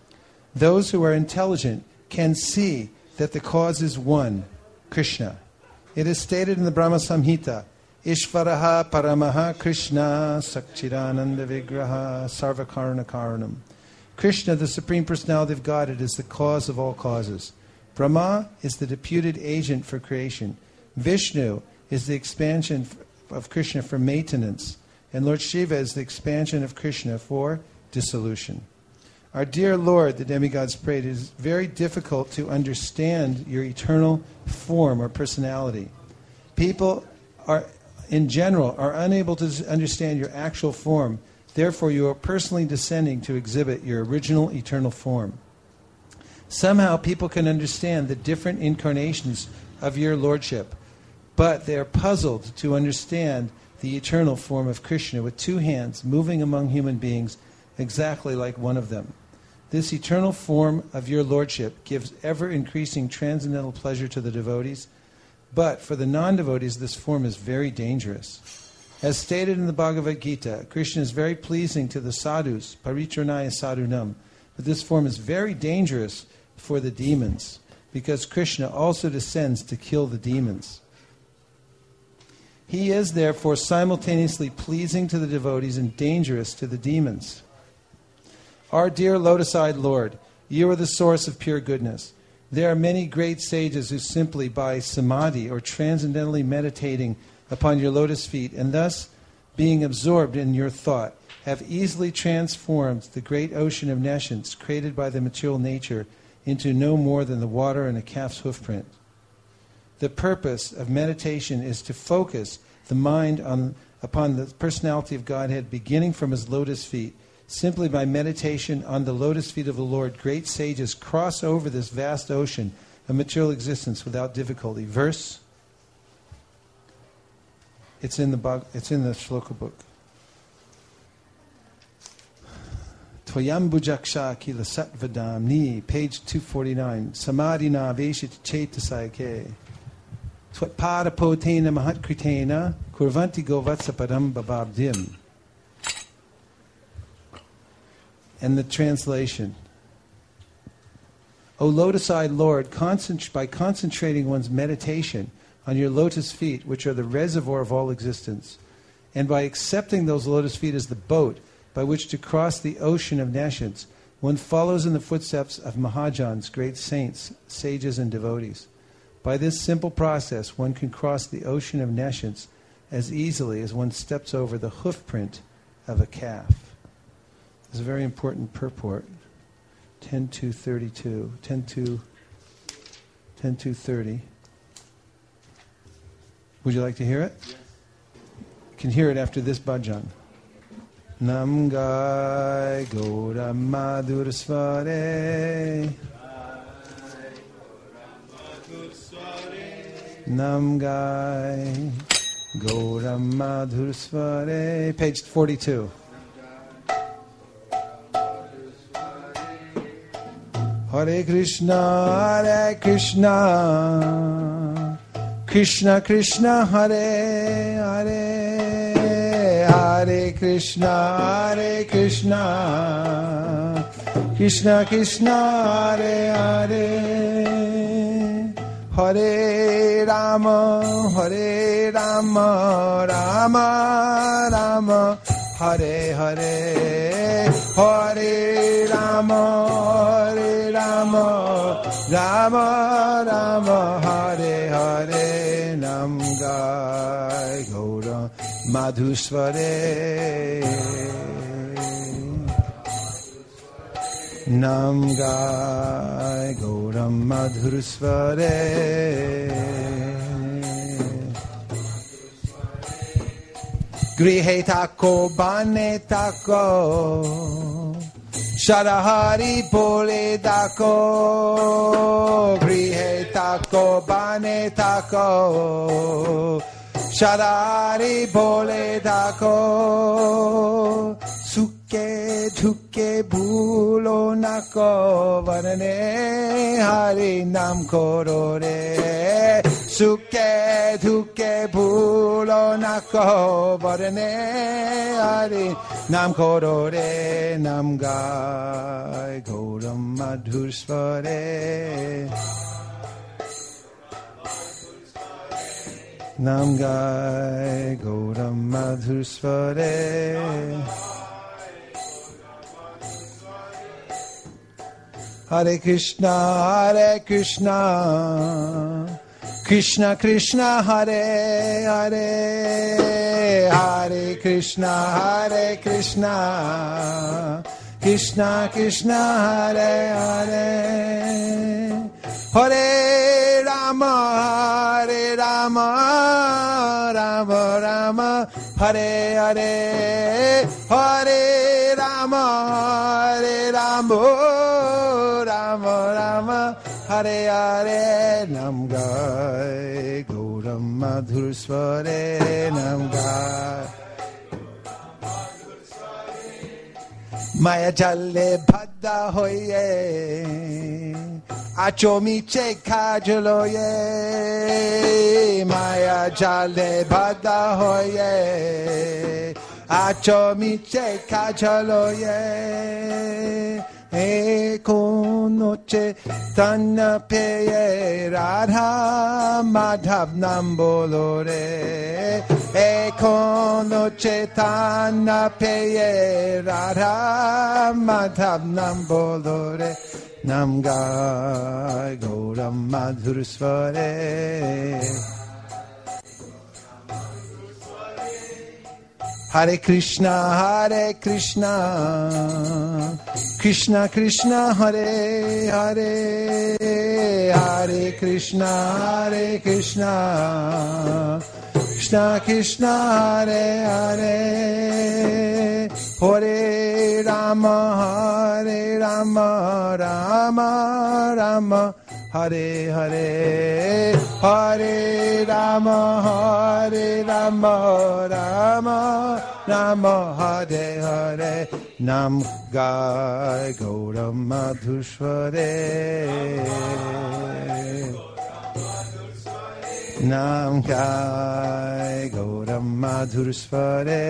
Those who are intelligent can see that the cause is one, Krishna. It is stated in the Brahma Samhita, Ishvaraha Paramaha Krishna Sakchidananda Vigraha Sarvakarana Karanam. Krishna, the Supreme Personality of Godhead, is the cause of all causes. Brahma is the deputed agent for creation. Vishnu is the expansion of Krishna for maintenance. And Lord Shiva is the expansion of Krishna for dissolution. Our dear Lord, the demigods prayed, it is very difficult to understand your eternal form or personality. People are, in general, are unable to understand your actual form. Therefore, you are personally descending to exhibit your original eternal form. Somehow, people can understand the different incarnations of your lordship, but they are puzzled to understand the eternal form of Krishna with two hands moving among human beings exactly like one of them. This eternal form of your lordship gives ever-increasing transcendental pleasure to the devotees, but for the non-devotees this form is very dangerous. As stated in the Bhagavad Gita, Krishna is very pleasing to the sadhus, paritranaya sadhunam, but this form is very dangerous for the demons, because Krishna also descends to kill the demons. He is therefore simultaneously pleasing to the devotees and dangerous to the demons. Our dear lotus-eyed Lord, you are the source of pure goodness. There are many great sages who simply by samadhi or transcendentally meditating upon your lotus feet and thus being absorbed in your thought, have easily transformed the great ocean of nescience created by the material nature into no more than the water in a calf's hoofprint. The purpose of meditation is to focus the mind on, upon the personality of Godhead beginning from his lotus feet. Simply by meditation on the lotus feet of the Lord, great sages cross over this vast ocean of material existence without difficulty. Verse? It's in the Bhag- it's in the shloka book. Tvayambujaksha kila satvadam ni, page two forty-nine. Samadhina veshit chetasayake. Twatpadapotena mahatkritena kurvanti govatsapadam bababdim. And the translation. O lotus-eyed Lord, concent- by concentrating one's meditation on your lotus feet, which are the reservoir of all existence, and by accepting those lotus feet as the boat by which to cross the ocean of nescience, one follows in the footsteps of Mahajans, great saints, sages, and devotees. By this simple process, one can cross the ocean of nescience as easily as one steps over the hoofprint of a calf. It's a very important purport. ten two thirty-two. ten two thirty. Would you like to hear it? Yes. You can hear it after this bhajan. Nam Gai Gaura Madhur Svare. Nam Gai Gaura Madhur Svare. Page forty-two. Hare Krishna, Hare Krishna, Krishna Krishna, Hare Hare, Hare Krishna, Hare Krishna, Krishna Krishna, Hare Hare, Hare Rama, Hare Rama, Rama Rama, Hare Hare, Hare Rama, Hare Rama, Rama Rama, Hare Hare, Nam Gai Gaura Madhusvare, Nam Gai Gaura Madhusvare. Grihe tako bane tako, Sharahari pole tako, Grihe tako bane tako, Sharahari pole tako, Suke dhuke bhulo nako, Varane Hari nam koro re. Suke dhuke bhulo nako, Varane Hari nam koro re. Nam Gai Gauram Madhur Svare, Nam Gai Gauram Madhur Svare. Hare Krishna, Hare Krishna, Krishna Krishna, Hare Hare, Hare Krishna, Hare Krishna, Krishna Krishna, Hare Hare, Hare Rama, Hare Rama, Rama Rama, Hare Hare, Hare Rama, Hare Rama, Rama Rama, Hare Hare. Nam Gai Gauram Madhur Svare, Nam Gai Maya Jalle Bhadda Hoye, Acho Miche Kajaloye, Maya Jalle Bhadda Hoye, Acho Miche Kajaloye. Eko noche tanna peye Radha Madhav nam bolore, Eko noche tanna peye Radha Madhav nam bolore. Nam Gai Gauram Madhur Svare, Hare Krishna, Hare Krishna, Krishna Krishna, Hare Hare, Hare Krishna, Hare Krishna, Krishna Krishna, Hare Hare, Hare Rama, Hare Rama, Rama Rama, Hare Hare, Hare Rama, Hare Rama, Rama Rama, Hare Hare, Nam Gai Gaura Madhusware, Nam Gai Gaura Madhusware,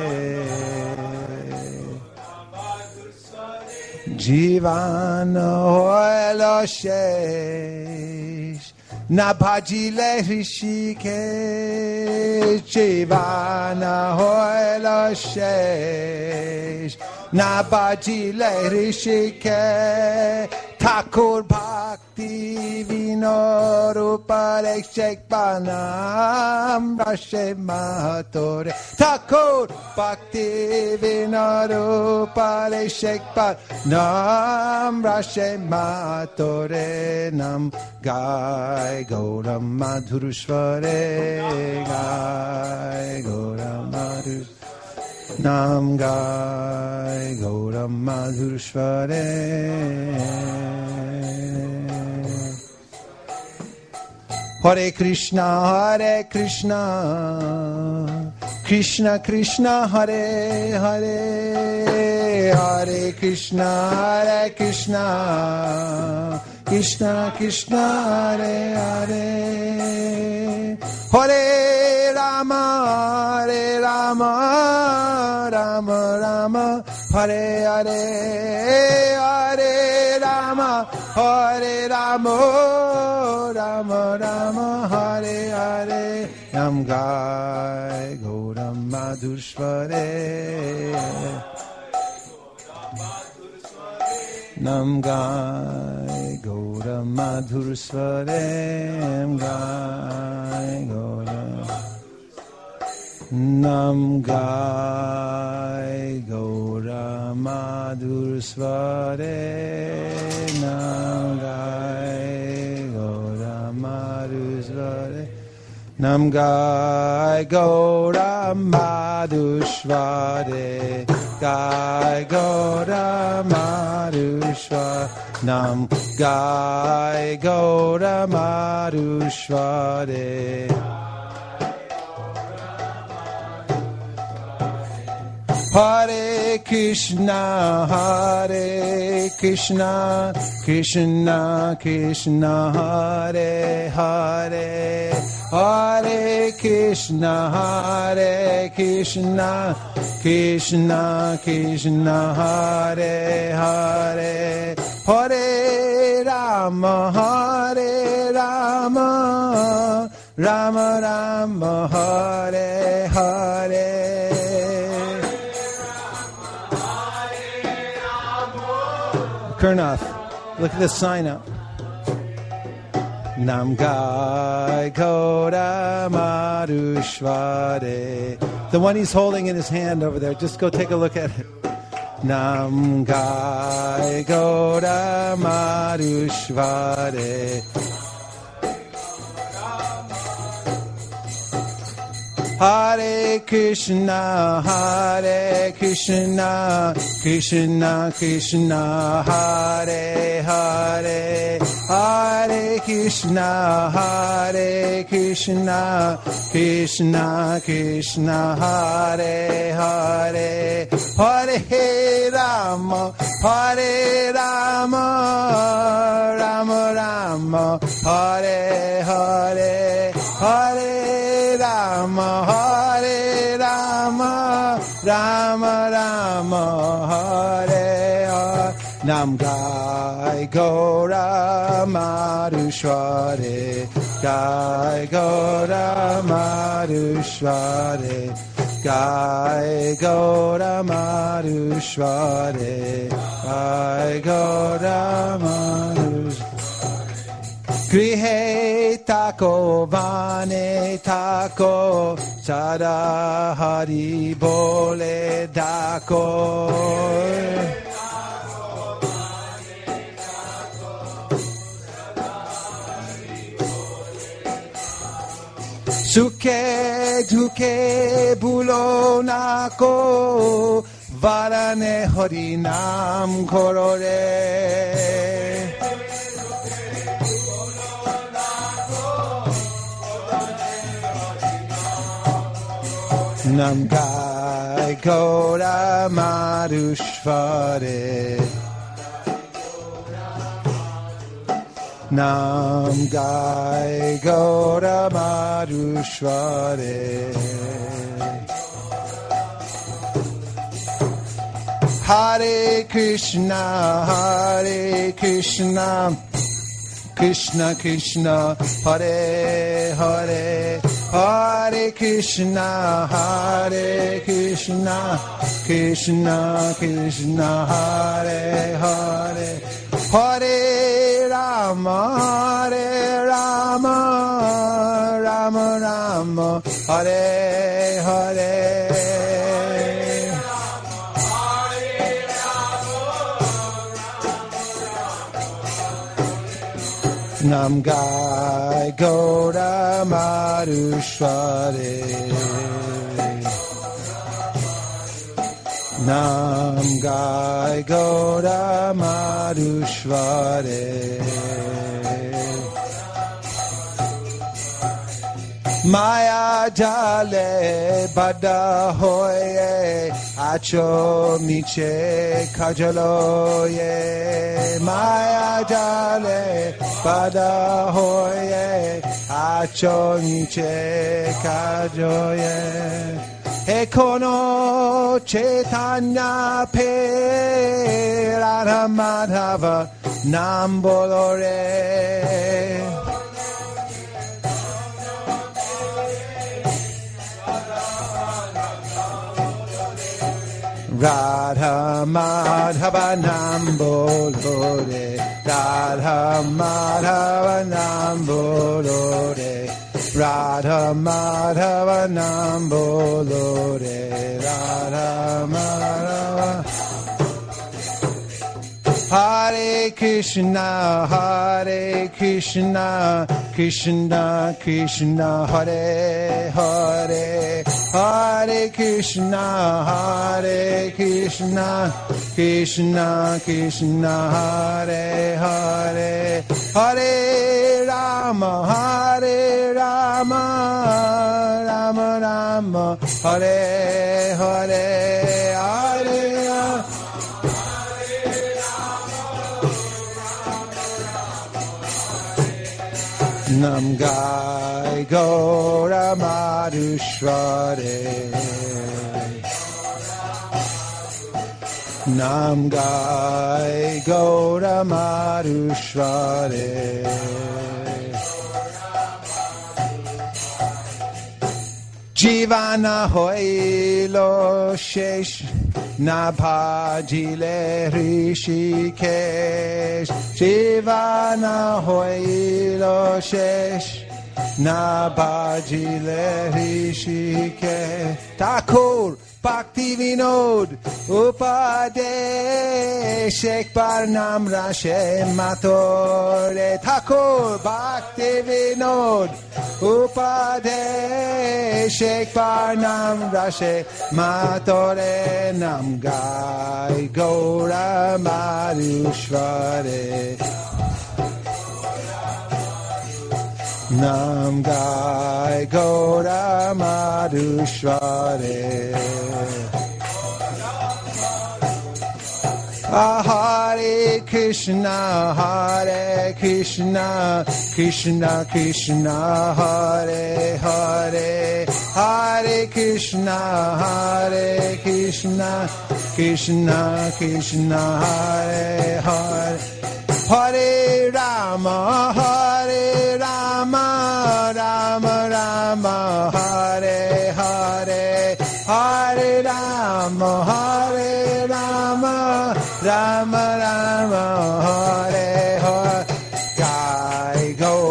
Jivana hoila shesh, na bhajile rishikesh. Jivana hoila shesh, na bhajile rishikesh. Thakur bhakti vinodupale shekbanam rashe mahatore. Thakur bhakti vinodupale shekbanam rashe mahatore. Nam gai gauram madhurusware, gai gauram madhurusware. Nam Gai Gauram Madhurusware. Hare Krishna, Hare Krishna, Krishna Krishna, Hare Hare, Hare Krishna, Hare Krishna, Krishna Krishna, Hare Hare, Hare Rama, Hare Rama, Rama Rama, Hare Hare, Hare Rama, Hare Rama, Rama Rama, Hare Hare. Nam Gai Gauram Madhusware, Nam Gai Gauram Madhusware, Nam Gai Gauram, Nam Gai Gauram Madhusware, Nam Gai Gauram Madhusware, Nam Gai Gauram Madhusware, Gai Gauram Madhusware, Nam Gai Gauram Madhusware. Hare Krishna, Hare Krishna, Krishna Krishna, Hare Hare, Hare Krishna, Hare Krishna, Krishna Krishna, Hare Hare, Hare Rama, Hare Rama, Rama Rama, Hare Hare. Kurnath, look at this sign up. Nam Gai Gauram Madhusware. The one he's holding in his hand over there, just go take a look at it. Nam Gai Gauram Madhusware. Hare Krishna, Hare Krishna, Krishna Krishna, Hare Hare, Hare Krishna, Hare Krishna, Krishna Krishna, Hare Hare, Hare Rama, Hare Rama, Rama Rama, Hare Hare, Hare Rama, Hare Rama, Rama Rama, Hare Hare. Nam Gai Gauram Madhusware, Gai Gauram Madhusware, Gai Gauram Madhusware, Gai Gauram Madhusware. Grihe tako vane tako sada hari bole dako. Suke duke bulo nako varane hari nam korore. Nam gai gora marushvare. Nam gai gora marushvare. Hare Krishna, Hare Krishna, Krishna Krishna, Hare Hare, Hare Krishna, Hare Krishna, Krishna Krishna, Hare Hare, Hare Rama, Hare Rama, Rama Rama, Hare Hare. Nam gai gora marushvare. Nam gai gora marushvare. Maya jale bada hoye acho miche kajaloye. Maya jale bada hoye acho miche kajoye. Ekono Chaitanya pe Radha Madhava Nambolore. Radha Madhava Nambolore, Radha Madhava Nambolore, Radha Madhava Nambolore, Radha Madhava. Hare Krishna, Hare Krishna, Krishna Krishna, Hare Hare, Hare Krishna, Hare Krishna, Krishna Krishna, Hare Hare, Hare Rama, Hare Rama, Rama Rama, Hare Hare, Hare Rama. Nam gai gora marushvare. Nam gai gora marushvare. Jivana hoilo shesh na bhajile rishikesh. Jivana hoilo shesh na bhajile rishikesh. Thakur Bhakti Vinod Upadesh Ekbar Nam Rashe Matore. Thakur Bhakti Vinod Upadesh Ekbar Nam Rashe Matore. Nam gai Gaura Marushvare. Nam gai Gaura Marushvare. Hare Krishna, Hare Krishna, Krishna Krishna, Hare Hare, Hare Krishna, Hare Krishna, Krishna Krishna, Hare Hare, Hare Rama, Hare Rama, Rama Rama, Hare Hare, Hare Rama, Hare Rama, Rama Rama, Hare Hare. Gai Gaura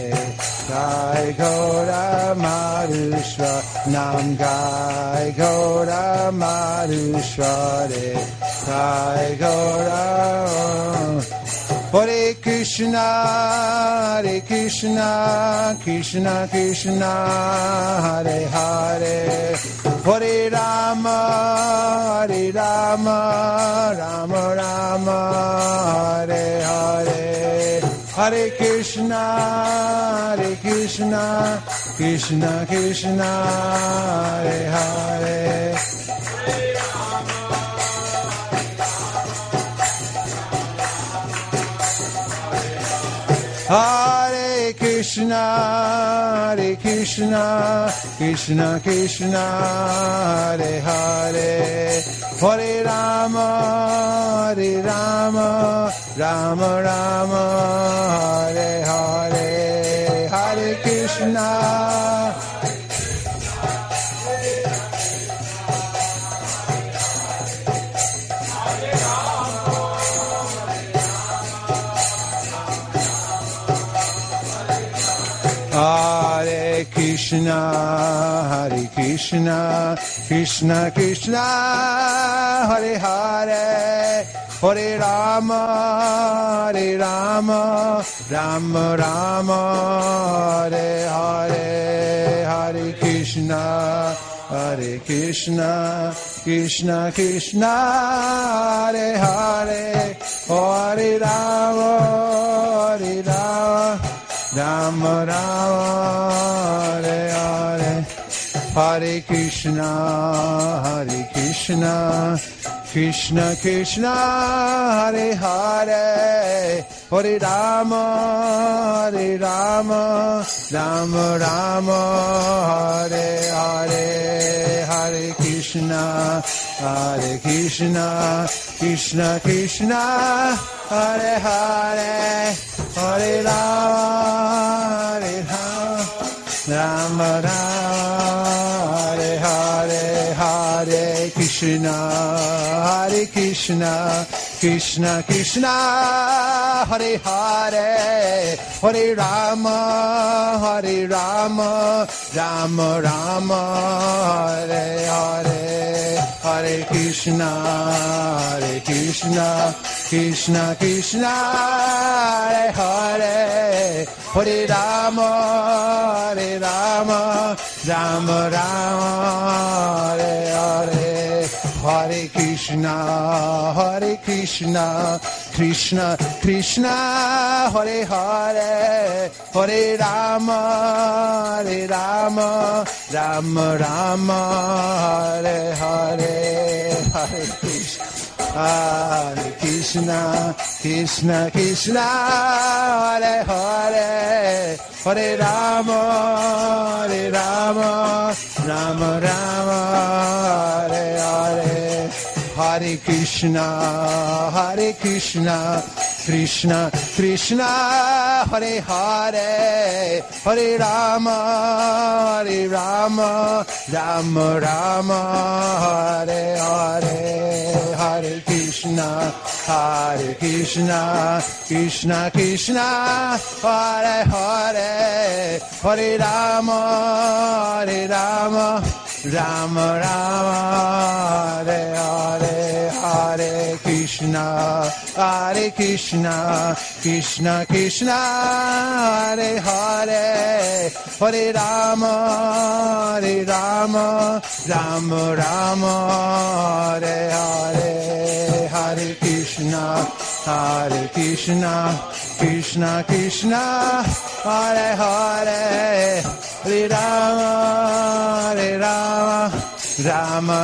Gai Gaura Madhusva Nam Gai Gaura Madhusvare Gai Gaura Hare Krishna Hare Krishna Krishna Krishna Hare Hare Hare Rama Hare Rama Rama Rama Hare Hare Hare Krishna Hare Krishna Krishna Krishna Hare Hare Hare Krishna, Hare Krishna, Krishna Krishna, Hare Hare, Hare Rama, Hare Rama, Rama Rama, Hare Hare, Hare Krishna. Hare Krishna, Hare Krishna, Krishna Krishna, Hare Hare, Hare Rama, Hare Rama, Rama Rama, Hare Hare, Hare Krishna, Hare Krishna, Krishna Krishna, Hare Hare, Hare Rama, Hare Rama, Rama Rama, Hare Hare, Hare Krishna, Hare Krishna, Krishna Krishna, Hare Hare, Hare Rama, Hare Rama, Rama Rama, Hare Hare, Hare Krishna, Hare Krishna, Krishna Krishna, Hare Hare, Hare Rama, Hare Rama, Rama Rama, Hare Hare, Hare Krishna, Hare Krishna, Krishna Krishna, Hare Hare, Hare Rama, Hare Rama, Rama Rama, Hare Hare, Hare Krishna, Hare Krishna, Krishna Krishna, Hare Hare, Hare Rama, Hare Rama, Rama Rama, Hare Hare, Hare Krishna, Hare Krishna, Krishna Krishna, Hare Hare, Hare Rama, Hare Rama, Rama Rama, Hare Hare, Hare Krishna, Hare Krishna, Krishna Krishna, Hare Hare, Hare Rama, Hare Rama, Rama Rama, Hare Hare, Hare Krishna, Hare Krishna, Krishna Krishna, Hare Hare, Hare Rama, Hare Rama, Rama Rama, Hare Hare, Hare Krishna, Hare Krishna, Krishna Krishna, Hare Hare, Hare Rama, Hare Rama, Rama Rama, Hare Hare, Hare Krishna, Hare Krishna, Krishna Krishna, Hare Hare, Hare Rama, Hare Rama, Rama Rama, Hare Hare, Hare Krishna, Hare Krishna, Krishna Krishna, Hare Hare, Hare Rama, Hare Rama, Rama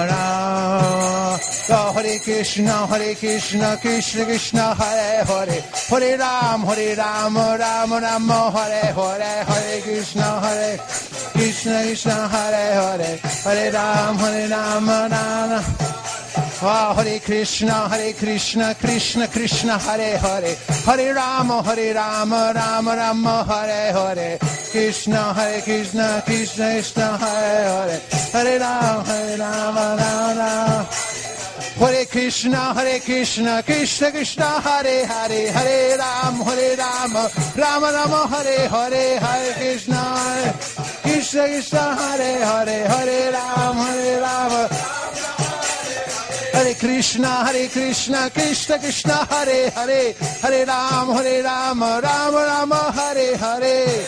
Rama, Hare Krishna, Hare Krishna, Krishna Krishna, Hare Hare, Hare Rama, Hare Rama, Rama Rama, Hare Hare, Hare Krishna, Hare Krishna, Krishna Hare Hare, Hare Rama, Hare Rama, Rama. Oh, Hare Krishna, Hare Krishna, Krishna Krishna, Hare Hare, Hare Rama, Hare Rama, Rama Rama, Hare Hare, Krishna, Hare Krishna, Krishna Krishna, Hare Hare, Hare Rama, Hare Rama, Rama Rama. Hare Krishna, Hare Krishna, Krishna Krishna, Hare Hare, Hare Ram, Hare Rama, Rama Rama, Hare Hare, Hare Krishna, Krishna Krishna, Hare Hare, Hare Ram, Hare Rama, Hare Krishna, Hare Krishna, Krishna Krishna, Hare Hare, Hare Ram, Hare Rama, Rama Rama, Hare Hare.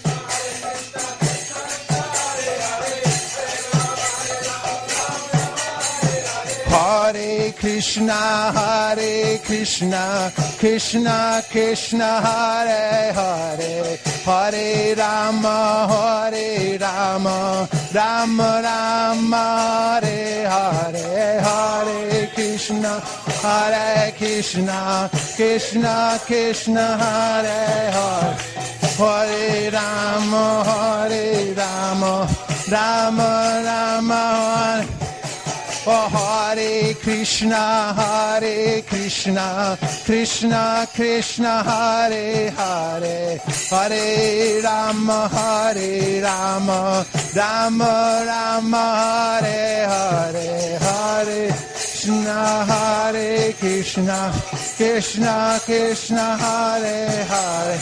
Hare Krishna, Hare Krishna, Krishna Krishna, Hare Hare, Hare Rama, Hare Rama, Rama Rama, Hare Hare, Hare Krishna, Hare Krishna, Krishna Krishna, Hare Hare, Hare Rama, Hare Rama, Rama Rama, Hare. Oh, Hare Krishna, Hare Krishna, Krishna Krishna, Hare Hare, Hare Rama, Hare Rama, Rama Rama, Hare Hare, Hare Krishna, Hare Krishna, Krishna Krishna, Hare Hare.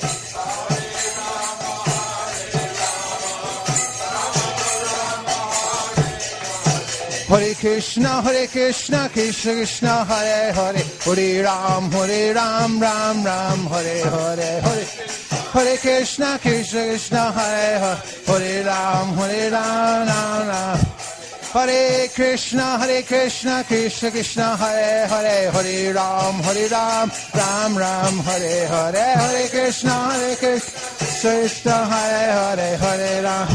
Hare Krishna, Hare Krishna, Krishna Krishna, Hare Hare, Hare Ram, Hare Ram, Ram Ram, Hare Hare, Hare Hare Krishna, Krishna Krishna, Hare Hare, Hare Ram, Hare Ram, Ram Ram. Hare Krishna, Hare Krishna, Krishna Krishna, Hare Hare, Hare Ram, Hare Ram, Ram Ram, Hare Hare, Hare Krishna, Hare Krishna, Krishna Hare Hare, Hare Ram.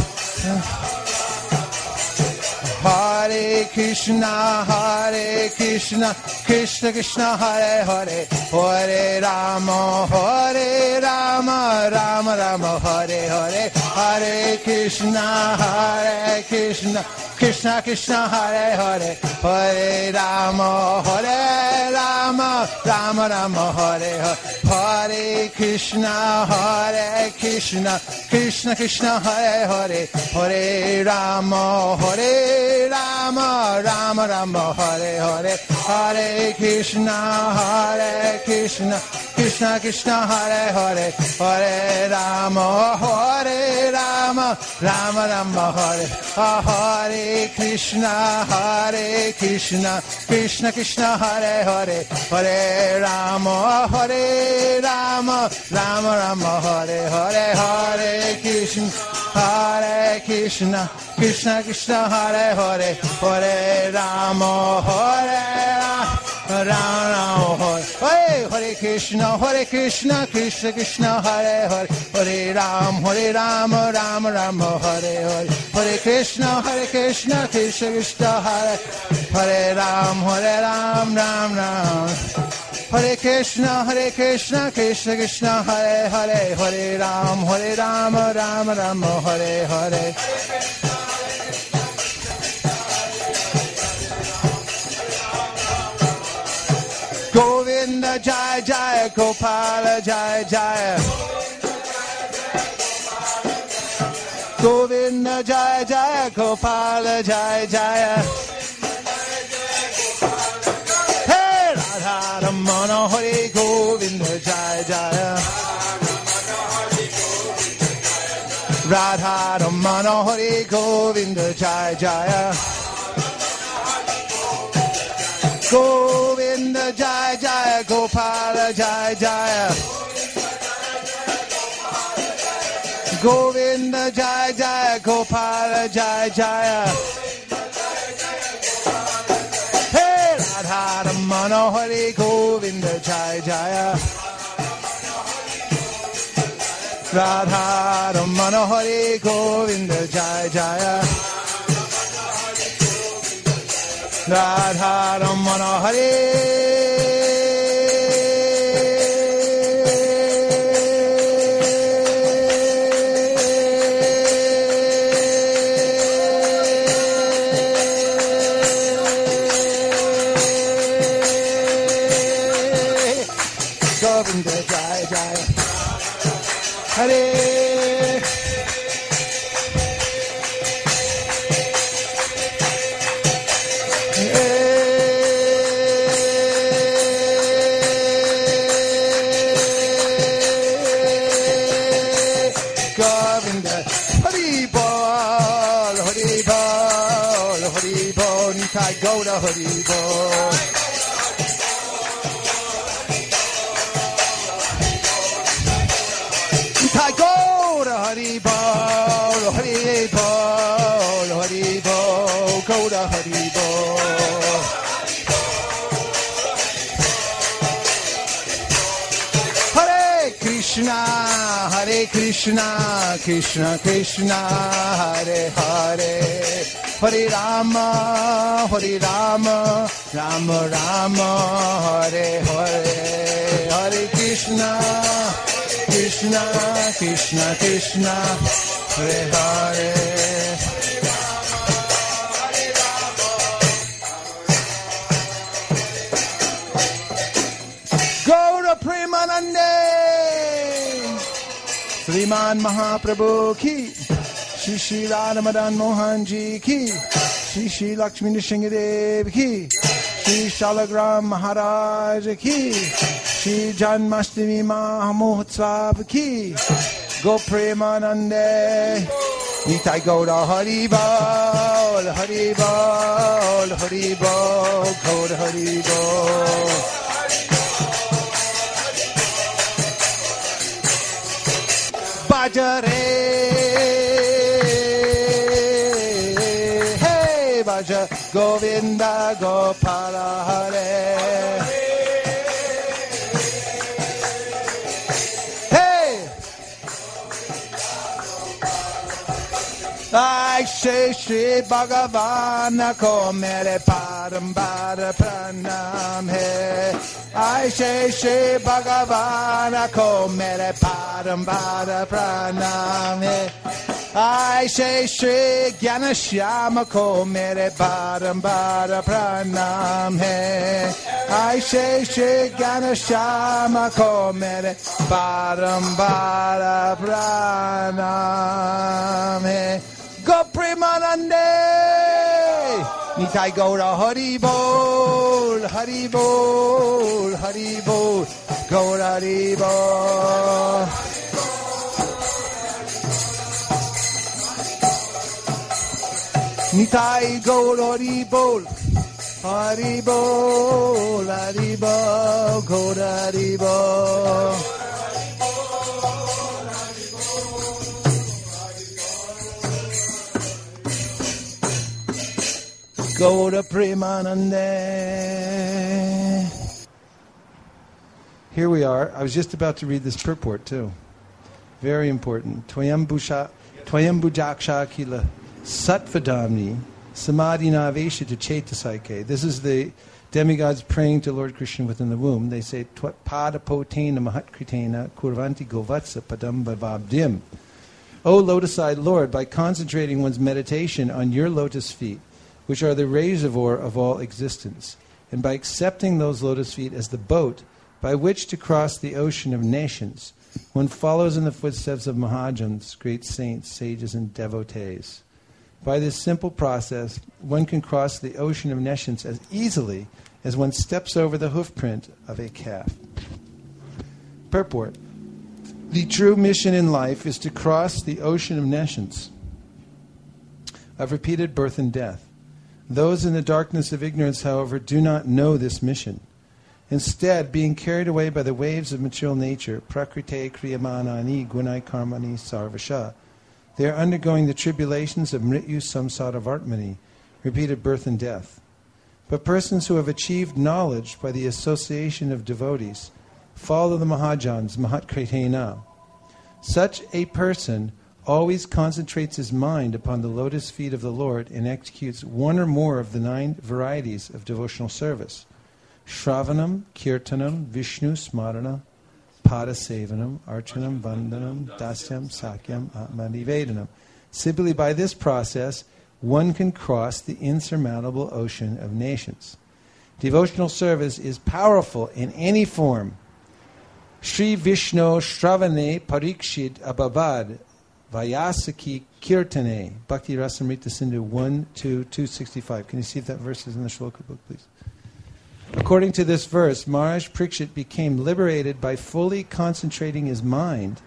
Hare Krishna, Hare Krishna, Krishna Krishna, Hare Hare, Hare Rama, Hare Rama, Rama Rama, Hare Hare, Hare Krishna, Hare Krishna, Krishna Krishna, Hare Hare, Hare Rama, Hare Rama, Rama Rama, Hare Hare, Hare Krishna, Hare Krishna, Krishna Krishna, Hare Hare, Hare Rama, Hare Rama, Rama Rama, Hare Hare, Hare Krishna, Hare Krishna, Krishna Krishna, Hare Hare, Hare Rama, Hare Rama, Rama Rama, Hare Hare Krishna, Hare Krishna, Krishna Krishna, Hare Hare, Hare Rama, Hare Rama, Rama Rama, Hare Hare, Hare Krishna, Hare Krishna, Krishna Krishna, Hare Hare, Hare Rama, Hare Rama, Hare Hare Krishna, Hare Krishna, Krishna Krishna, Hare Hare, Hare Ram, Hare Rama, Rama Rama, Hare Hare, Hare Krishna, Hare Krishna, Krishna Krishna, Hare Hare Ram, Hare Ram, Ram Ram. Hare Krishna, Hare Krishna, Krishna Krishna, Hare Hare, Hare Ram, Hare Rama, Rama Rama, Hare Hare. Govinda Jaya Jaya, Gopala Jaya Jaya. Govinda Jaya Jaya, Gopala Jaya Jaya. Hey, Radha Ramana Hare Govinda Jaya Jaya. Radha Ramana Hare Govinda Jaya Jaya. Govinda Jaya Jaya, Gopala Jaya Jaya. Govinda Jaya Jaya, Gopala Jaya Jaya. Hey, Radha Ramana Hare Govinda Jaya Jaya. Radha Ramana Hare Govinda Jaya Jaya. Radha Ramana Hare. Govinda Jaya Jaya Hare. Govinda. Hari Bol, Hari Bol, Hari Bol, Nitai Gauda Hari Bol. Nitai Gauda Hari Bol, Hari Bol, Hari Bol, Gauda Hari Bol. Hare Krishna, Hare Krishna, Krishna Krishna, Hare Hare, Hare Rama, Hare Rama, Rama Rama, Hare Hare, Hare Krishna, Krishna Krishna Krishna, Hare Hare. Gaura Premanande, Sriman Mahaprabhu ki, Shri Shri Radha Madan Mohan ji ki, Shri Shri Lakshmi Nrsingadev ki, Shri Shalagram Maharaj ki, Shri Janmashtami Mahamohotsava ki, Go Premanande, Nitai Gaura Hari Bol, Hari Bol, Hari Bol, Gaura Hari Bol. Bajare, hey, Baja Govinda Gopala Hare. Hey, I say Shri Bhagavan ko mere parambara pranam hai. I say Shri Bhagavan ko mere parambara pranam hai. I say Shri Gyanashyama ko mere parambara pranam hai. I say Shri Gyanashyama ko mere parambara pranam hai. Go Premanande, Nitai Gaura Hari Bol, Hari Bol, Hari Bol, Gaura Hari Bol. Nitai Gaura Hari Bol, Hari Bol, Hari Bol, Gaura Hari Bol. Gaura Premanande. Here we are. I was just about to read this purport too. Very important. Twayambusha, Twayambujaksha Kila Satvadamni Samadhina Veshita Chetasaike. This is the demigods praying to Lord Krishna within the womb. They say, Pada potena mahatkritena kurvanti govatsa padam bhavabdim. O lotus-eyed Lord, by concentrating one's meditation on your lotus feet, which are the reservoir of all existence, and by accepting those lotus feet as the boat by which to cross the ocean of nations, one follows in the footsteps of Mahajans, great saints, sages, and devotees. By this simple process, one can cross the ocean of nations as easily as one steps over the hoofprint of a calf. Purport. The true mission in life is to cross the ocean of nations, of repeated birth and death. Those in the darkness of ignorance, however, do not know this mission. Instead, being carried away by the waves of material nature, prakrite kriyamanani gunai karmani sarvasha, they are undergoing the tribulations of mrityu samsara vartmani, repeated birth and death. But persons who have achieved knowledge by the association of devotees follow the Mahajans, Mahatkritena. Such a person always concentrates his mind upon the lotus feet of the Lord and executes one or more of the nine varieties of devotional service. Shravanam, Kirtanam, Vishnu Smarana, Padasevanam, Archanam, Vandanam, Dasyam, Sakyam, Atmanivedanam. Simply by this process, one can cross the insurmountable ocean of nations. Devotional service is powerful in any form. Sri Vishnu Shravane Parikshit Abavad Vayasaki Kirtane, Bhakti Rasamrita Sindhu one, two, two sixty-five. Can you see if that verse is in the Shloka book, please? According to this verse, Maharaj Parikshit became liberated by fully concentrating his mind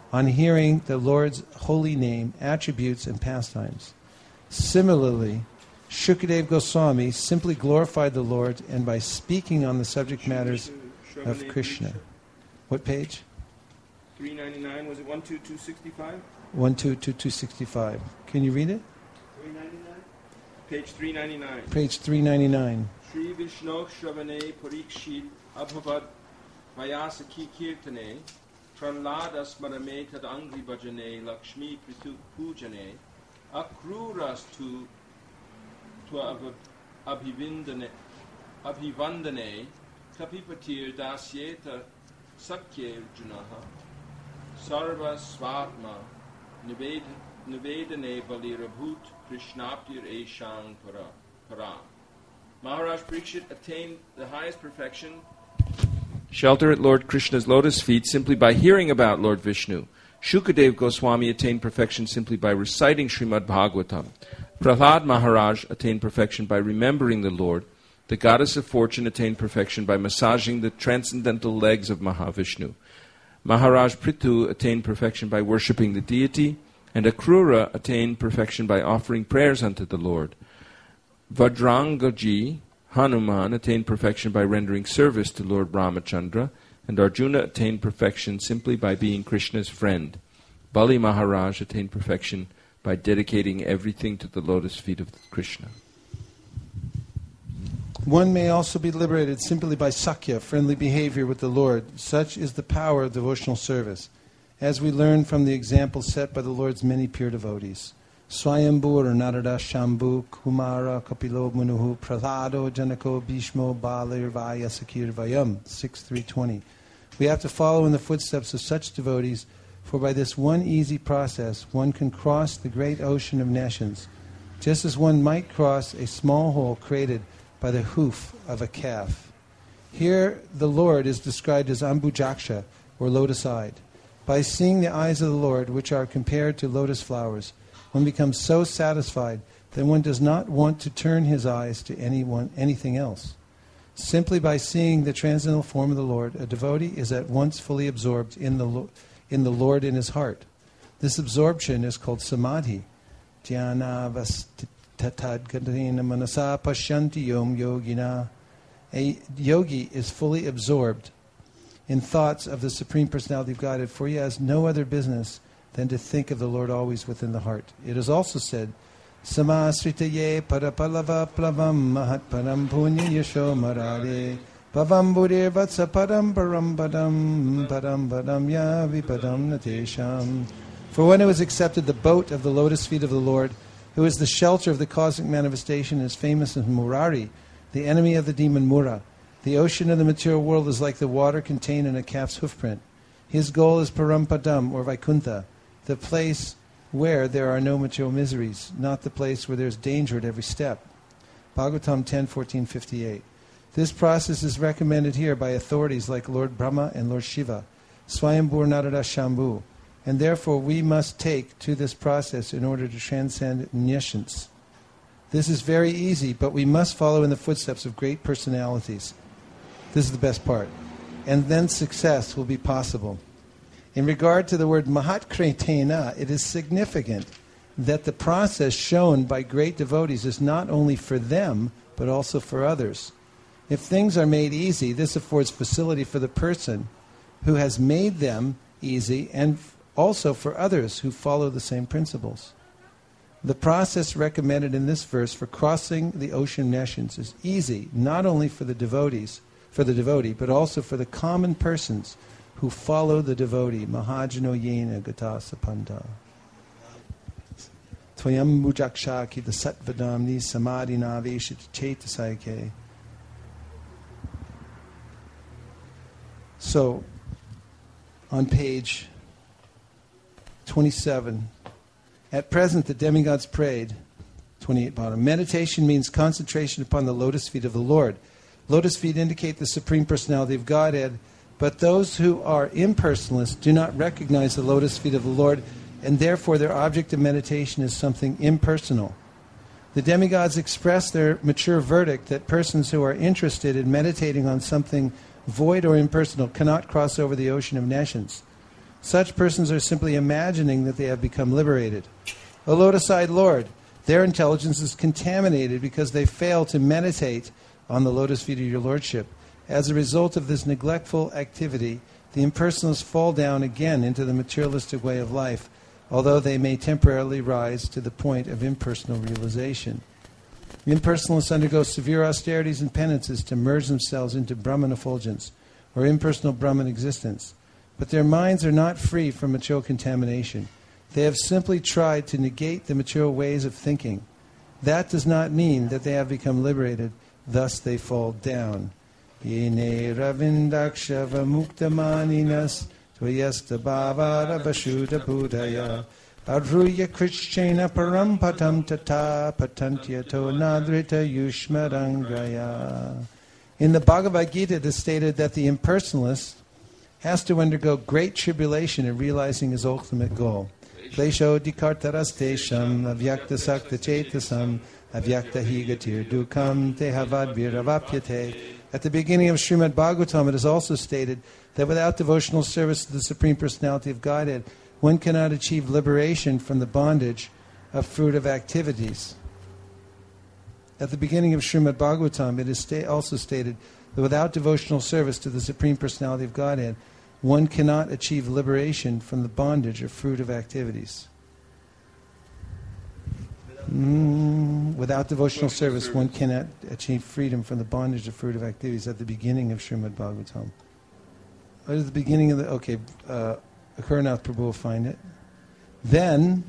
on hearing the Lord's holy name, attributes, and pastimes. Similarly, Shukadeva Goswami simply glorified the Lord and by speaking on the subject matters of Krishna. What page? three ninety-nine, was it one two two sixty-five? one two two two sixty-five. Can you read it? three ninety-nine? Page three ninety-nine. Page three ninety-nine. Shri Vishnu Shravane Parikshit Abhavad Vayasaki Kirtane Pralada Smarame Tad Angri Bhajane Lakshmi Pritu Pujane Akruras tu Twa Abhivindane Abhivandane Kapipatir Dasyeta Sakye Junaha Sarva Svatma Nivedane Balirabhut Krishnaptir Eshang Para Para. Maharaj Parikshit attained the highest perfection, shelter at Lord Krishna's lotus feet, simply by hearing about Lord Vishnu. Shukadev Goswami attained perfection simply by reciting Srimad Bhagavatam. Prahlad Maharaj attained perfection by remembering the Lord. The goddess of fortune attained perfection by massaging the transcendental legs of Mahavishnu. Maharaj Prithu attained perfection by worshipping the deity, and Akrura attained perfection by offering prayers unto the Lord. Vajrangaji, Hanuman, attained perfection by rendering service to Lord Ramachandra, and Arjuna attained perfection simply by being Krishna's friend. Bali Maharaj attained perfection by dedicating everything to the lotus feet of Krishna. One may also be liberated simply by sakya, friendly behavior with the Lord. Such is the power of devotional service, as we learn from the example set by the Lord's many pure devotees. Swayambhur, Narada, Shambhu, Kumara, Kapilo, Munuhu, Prahlado, Janako, Bhishmo, Balir, Vaya, Sakir, Vayam, six three twenty. We have to follow in the footsteps of such devotees, for by this one easy process one can cross the great ocean of nescience, just as one might cross a small hole created by the hoof of a calf. Here the Lord is described as Ambujaksha, or lotus-eyed. By seeing the eyes of the Lord, which are compared to lotus flowers, one becomes so satisfied that one does not want to turn his eyes to anyone, anything else. Simply by seeing the transcendental form of the Lord, a devotee is at once fully absorbed in the, in the Lord in his heart. This absorption is called samadhi. Dhyana vastatadgadena manasa pashyanti yom yogina. A yogi is fully absorbed in thoughts of the Supreme Personality of Godhead, for he has no other business than to think of the Lord always within the heart. It is also said, Samasritaye parapalava plavam mahat param punya yasho marare bhavam burir vatsa param param padam param padam ya vipadam natesham. For one who has accepted the boat of the lotus feet of the Lord, who is the shelter of the cosmic manifestation, is famous as Murari, the enemy of the demon Mura. The ocean of the material world is like the water contained in a calf's hoofprint. His goal is Parampadam, or Vaikuntha, the place where there are no material miseries, not the place where there is danger at every step. Bhagavatam ten fourteen fifty-eight. This process is recommended here by authorities like Lord Brahma and Lord Shiva, Swayambhur Narada Shambhu, and therefore we must take to this process in order to transcend nescience. This is very easy, but we must follow in the footsteps of great personalities. This is the best part. And then success will be possible. In regard to the word Mahatkretena, it is significant that the process shown by great devotees is not only for them, but also for others. If things are made easy, this affords facility for the person who has made them easy, and also for others who follow the same principles. The process recommended in this verse for crossing the ocean of nescience is easy, not only for the devotees, for the devotee, but also for the common persons who follow the devotee. Mahajano yena gata sapanta. Tvayam bujaksha ki satvadamni samadhi naveshit chetasayake. So, on page twenty-seven, at present the demigods prayed, twenty-eight bottom. Meditation means concentration upon the lotus feet of the Lord. Lotus feet indicate the Supreme Personality of Godhead, but those who are impersonalists do not recognize the lotus feet of the Lord, and therefore their object of meditation is something impersonal. The demigods express their mature verdict that persons who are interested in meditating on something void or impersonal cannot cross over the ocean of nescience. Such persons are simply imagining that they have become liberated. O lotus-eyed Lord, their intelligence is contaminated because they fail to meditate on the lotus feet of your Lordship. As a result of this neglectful activity, the impersonalists fall down again into the materialistic way of life, although they may temporarily rise to the point of impersonal realization. The impersonalists undergo severe austerities and penances to merge themselves into Brahman effulgence, or impersonal Brahman existence. But their minds are not free from material contamination. They have simply tried to negate the material ways of thinking. That does not mean that they have become liberated, thus they fall down. Yene ravindakshava muktamaninas tvayasta bhavara vashuddha buddhaya adruya krishchena parampatam tata patantyato nadrita yushmarangaya. In the Bhagavad Gita, it is stated that the impersonalist has to undergo great tribulation in realizing his ultimate goal. Klesho dikartaras tesham avyakta sakta chetasam avyakta higatir dukam tehavad viravapyate. At the beginning of Srimad Bhagavatam, it is also stated that without devotional service to the Supreme Personality of Godhead, one cannot achieve liberation from the bondage of fruitive activities. At the beginning of Srimad Bhagavatam, it is sta- also stated that without devotional service to the Supreme Personality of Godhead, one cannot achieve liberation from the bondage of fruitive activities. Mm, without devotional service, one cannot achieve freedom from the bondage of fruitive activities. At the beginning of Srimad Bhagavatam. What is the beginning of the... Okay, uh, Akaranath Prabhu will find it. Then,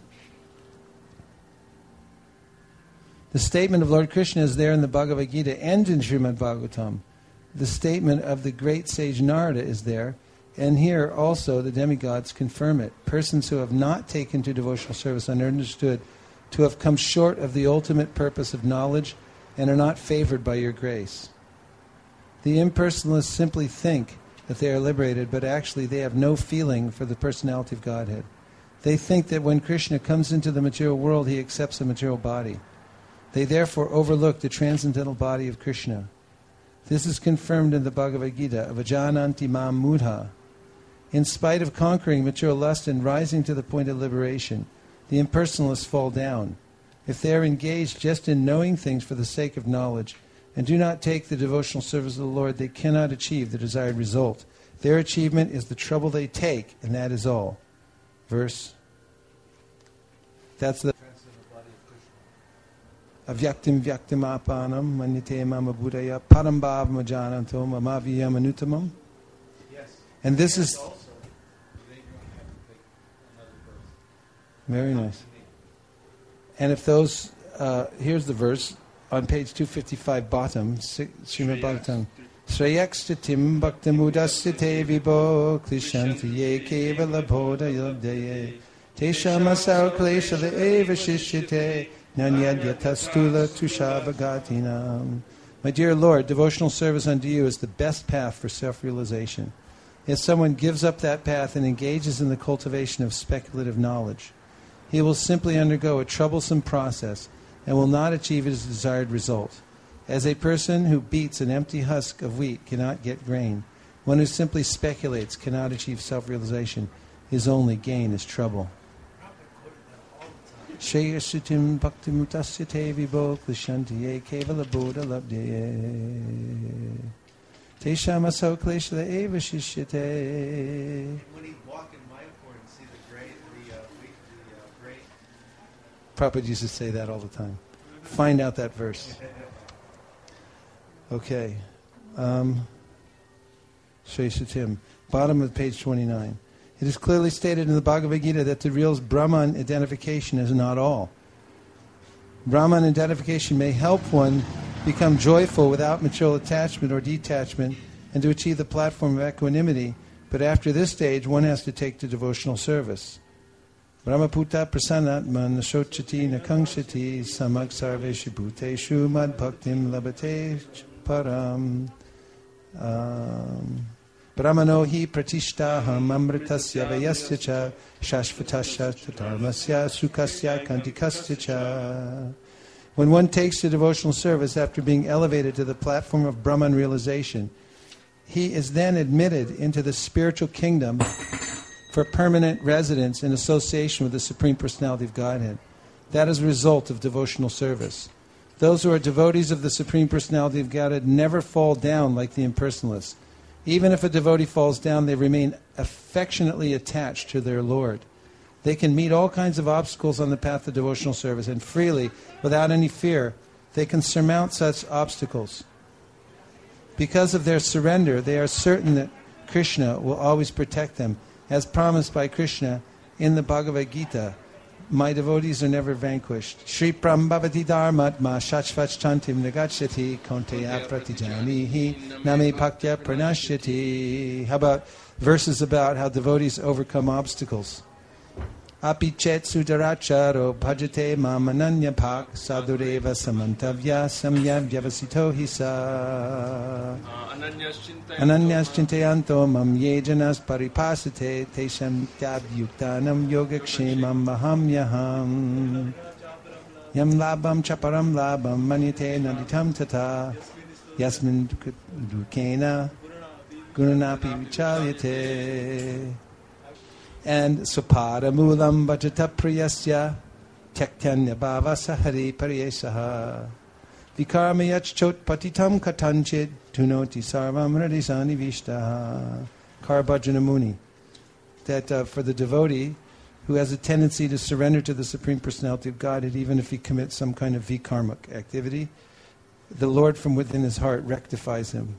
the statement of Lord Krishna is there in the Bhagavad Gita and in Srimad Bhagavatam. The statement of the great sage Narada is there. And here also the demigods confirm it. Persons who have not taken to devotional service are understood to have come short of the ultimate purpose of knowledge and are not favored by your grace. The impersonalists simply think that they are liberated, but actually they have no feeling for the personality of Godhead. They think that when Krishna comes into the material world, he accepts a material body. They therefore overlook the transcendental body of Krishna. This is confirmed in the Bhagavad Gita, Avajananti mam mudha. In spite of conquering material lust and rising to the point of liberation, the impersonalists fall down. If they are engaged just in knowing things for the sake of knowledge and do not take the devotional service of the Lord, they cannot achieve the desired result. Their achievement is the trouble they take, and that is all. Verse. That's the Avyaktim vyaktim apanam manyate mama buddhaya parambhav majananto mamaviyam anutamam. Yes. And this is... Very nice. And if those, uh, here's the verse on page two fifty-five, bottom, Srimad Bhagavatam. Shreyakstatim bhaktamudasya vibo klishanti ye kevala bodha yodhaye teshamasar kleshala eva shishyate nanyadhyatastula tushabhagatinam. My dear Lord, devotional service unto you is the best path for self-realization. If someone gives up that path and engages in the cultivation of speculative knowledge, he will simply undergo a troublesome process and will not achieve his desired result. As a person who beats an empty husk of wheat cannot get grain, one who simply speculates cannot achieve self-realization. His only gain is trouble. Sheyasutim bhaktimutasya te vibo klishantiye kevala bodha labdye teshamaso kleshla eva shishyate. Prabhupada used to say that all the time. Find out that verse. Okay. Um, Sheshatim. Bottom of page twenty-nine. It is clearly stated in the Bhagavad Gita that the real Brahman identification is not all. Brahman identification may help one become joyful without material attachment or detachment and to achieve the platform of equanimity, but after this stage one has to take to devotional service. Brahmaputa prasanatman nashochati nakangshati samag sarveshu bhuteshu mad bhaktim labate param. Brahmano hi pratishtaham amritasya vayasya cha shashvatasya tatarmasya sukasya kantikasya cha. When one takes to devotional service after being elevated to the platform of Brahman realization, he is then admitted into the spiritual kingdom for permanent residence in association with the Supreme Personality of Godhead. That is a result of devotional service. Those who are devotees of the Supreme Personality of Godhead never fall down like the impersonalists. Even if a devotee falls down, they remain affectionately attached to their Lord. They can meet all kinds of obstacles on the path of devotional service, and freely, without any fear, they can surmount such obstacles. Because of their surrender, they are certain that Krishna will always protect them, as promised by Krishna in the Bhagavad Gita. My devotees are never vanquished. Shri Prambhavati Dharmatma Shachvach Chantim Nagachati Konteya Pratijanihi Name Paktya Pranashyati. How about verses about how devotees overcome obstacles? Api chet sudaracharo bhajate mam ananya pak sadureva samantavya samyam vyavasito hisa ananyas chintayanto mam yejanas paripasate tesham tabyuktanam yogakshemam mahamyaham yam labam chaparam labam manite naditam tata yasmin dukena gunanapi vichalyate. And Supada Mulam Bhajata Priyasya Tyaktanya Bhavasa Hari Pariyesaha Vikaramyach Chot Patitam Katanchid Tunoti Sarvam Radisani Vishtaha. Karabhajana Muni. That uh, for the devotee who has a tendency to surrender to the Supreme Personality of Godhead, even if he commits some kind of vikarmic activity, the Lord from within his heart rectifies him.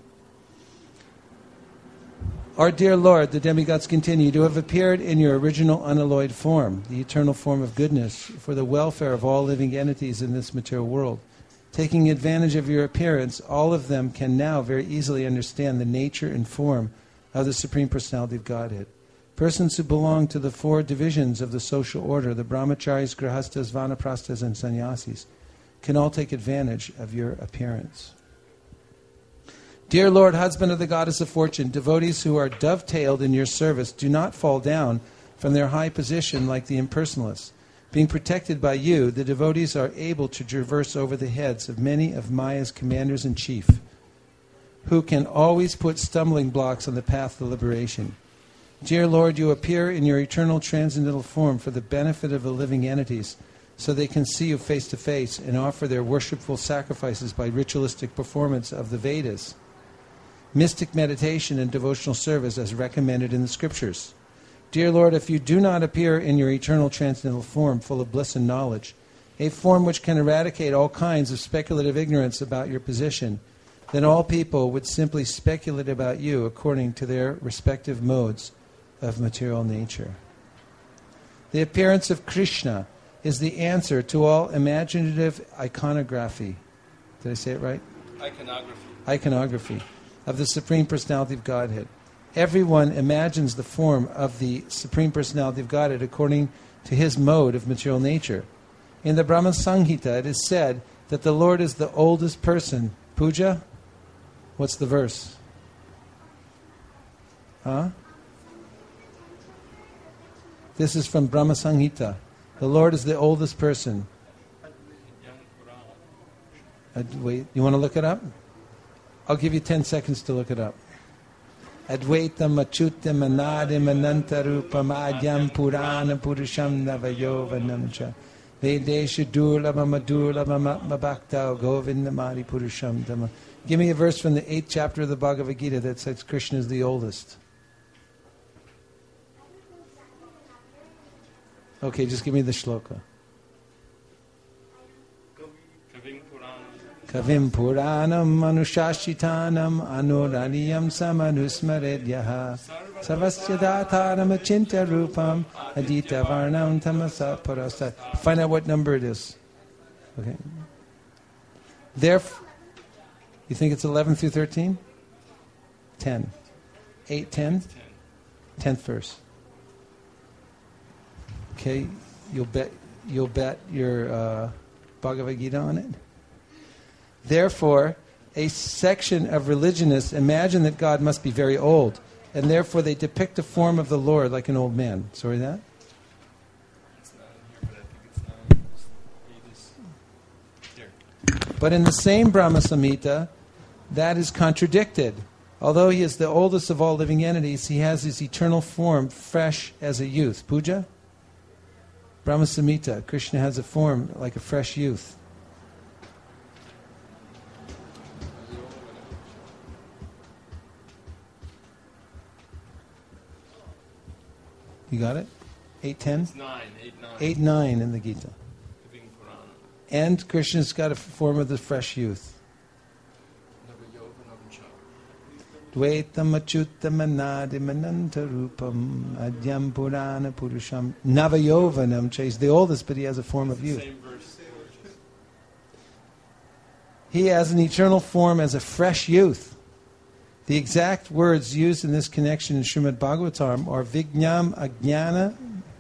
Our dear Lord, the demigods continue to have appeared in your original unalloyed form, the eternal form of goodness, for the welfare of all living entities in this material world. Taking advantage of your appearance, all of them can now very easily understand the nature and form of the Supreme Personality of Godhead. Persons who belong to the four divisions of the social order, the brahmacharis, grihastas, vanaprasthas, and sannyasis, can all take advantage of your appearance. Dear Lord, husband of the goddess of fortune, devotees who are dovetailed in your service do not fall down from their high position like the impersonalists. Being protected by you, the devotees are able to traverse over the heads of many of Maya's commanders-in-chief, who can always put stumbling blocks on the path to liberation. Dear Lord, you appear in your eternal transcendental form for the benefit of the living entities, so they can see you face to face and offer their worshipful sacrifices by ritualistic performance of the Vedas, mystic meditation, and devotional service as recommended in the scriptures. Dear Lord, if you do not appear in your eternal transcendental form full of bliss and knowledge, a form which can eradicate all kinds of speculative ignorance about your position, then all people would simply speculate about you according to their respective modes of material nature. The appearance of Krishna is the answer to all imaginative iconography. Did I say it right? Iconography. Iconography of the Supreme Personality of Godhead. Everyone imagines the form of the Supreme Personality of Godhead according to his mode of material nature. In the Brahma Samhita, it is said that the Lord is the oldest person. Puja? What's the verse? Huh? This is from Brahma Samhita. The Lord is the oldest person. Wait, you want to look it up? I'll give you ten seconds to look it up. Advaitam achutam anadim anantarupam adyam purana purusham navayovanam cha vedesha durlabam adurlabam atmabhakta govindamari purusham dhamma. Give me a verse from the eighth chapter of the Bhagavad Gita that says Krishna is the oldest. Okay, just give me the shloka. Kavim Puranam Manushashitanam Anuraniyam Samanusmaredyaha Sarvasya Dhataram Achinta Rupam Adita Varnam Tamasa Parasat. Find out what number it is. Okay. Therefore, you think it's eleven through thirteen? ten. eight, ten? tenth verse. Okay, you'll bet you'll bet your uh, Bhagavad Gita on it? Therefore, a section of religionists imagine that God must be very old, and therefore they depict the form of the Lord like an old man. Sorry, that? But in the same Brahma Samhita, that is contradicted. Although he is the oldest of all living entities, he has his eternal form fresh as a youth. Puja? Brahma Samhita. Krishna has a form like a fresh youth. You got it? eight ten? It's nine, eight, nine. eight nine in the Gita. And Krishna's got a form of the fresh youth. Dvaitam achyutam anadim ananta rupam adyam purana purusham navayovanam. He's the oldest, but he has a form of youth. He has an eternal form as a fresh youth. The exact words used in this connection in Srimad Bhagavatam are Vijnam Ajnana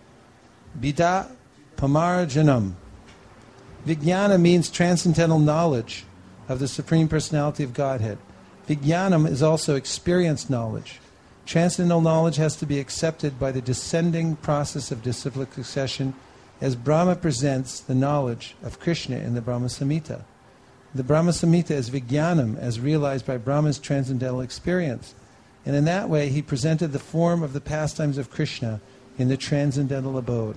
Bida Pamarjanam. Vijnana means transcendental knowledge of the Supreme Personality of Godhead. Vijnanam is also experienced knowledge. Transcendental knowledge has to be accepted by the descending process of disciplic succession as Brahma presents the knowledge of Krishna in the Brahma Samhita. The Brahma Samhita is Vijnanam as realized by Brahma's transcendental experience. And in that way he presented the form of the pastimes of Krishna in the transcendental abode.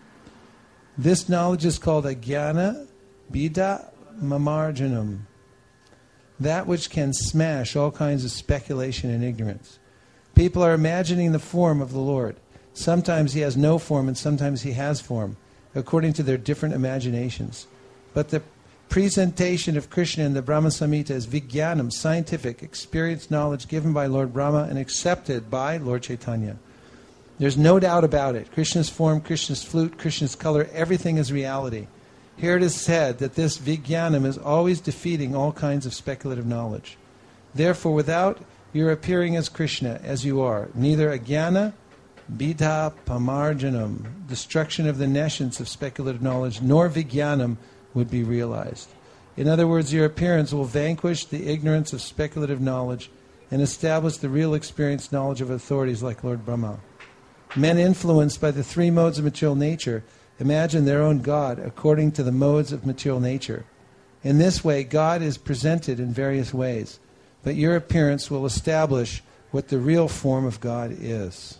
This knowledge is called Ajnana Bida Mamarjanam, that which can smash all kinds of speculation and ignorance. People are imagining the form of the Lord. Sometimes he has no form and sometimes he has form, according to their different imaginations. But the presentation of Krishna in the Brahma Samhita is Vijnanam, scientific, experienced knowledge given by Lord Brahma and accepted by Lord Chaitanya. There's no doubt about it. Krishna's form, Krishna's flute, Krishna's color, everything is reality. Here it is said that this Vijnanam is always defeating all kinds of speculative knowledge. Therefore, without your appearing as Krishna, as you are, neither Ajnana, Bidha, Pamarjanam, destruction of the nescience of speculative knowledge, nor Vijnanam would be realized. In other words, your appearance will vanquish the ignorance of speculative knowledge and establish the real experienced knowledge of authorities like Lord Brahma. Men influenced by the three modes of material nature imagine their own God according to the modes of material nature. In this way, God is presented in various ways, but your appearance will establish what the real form of God is.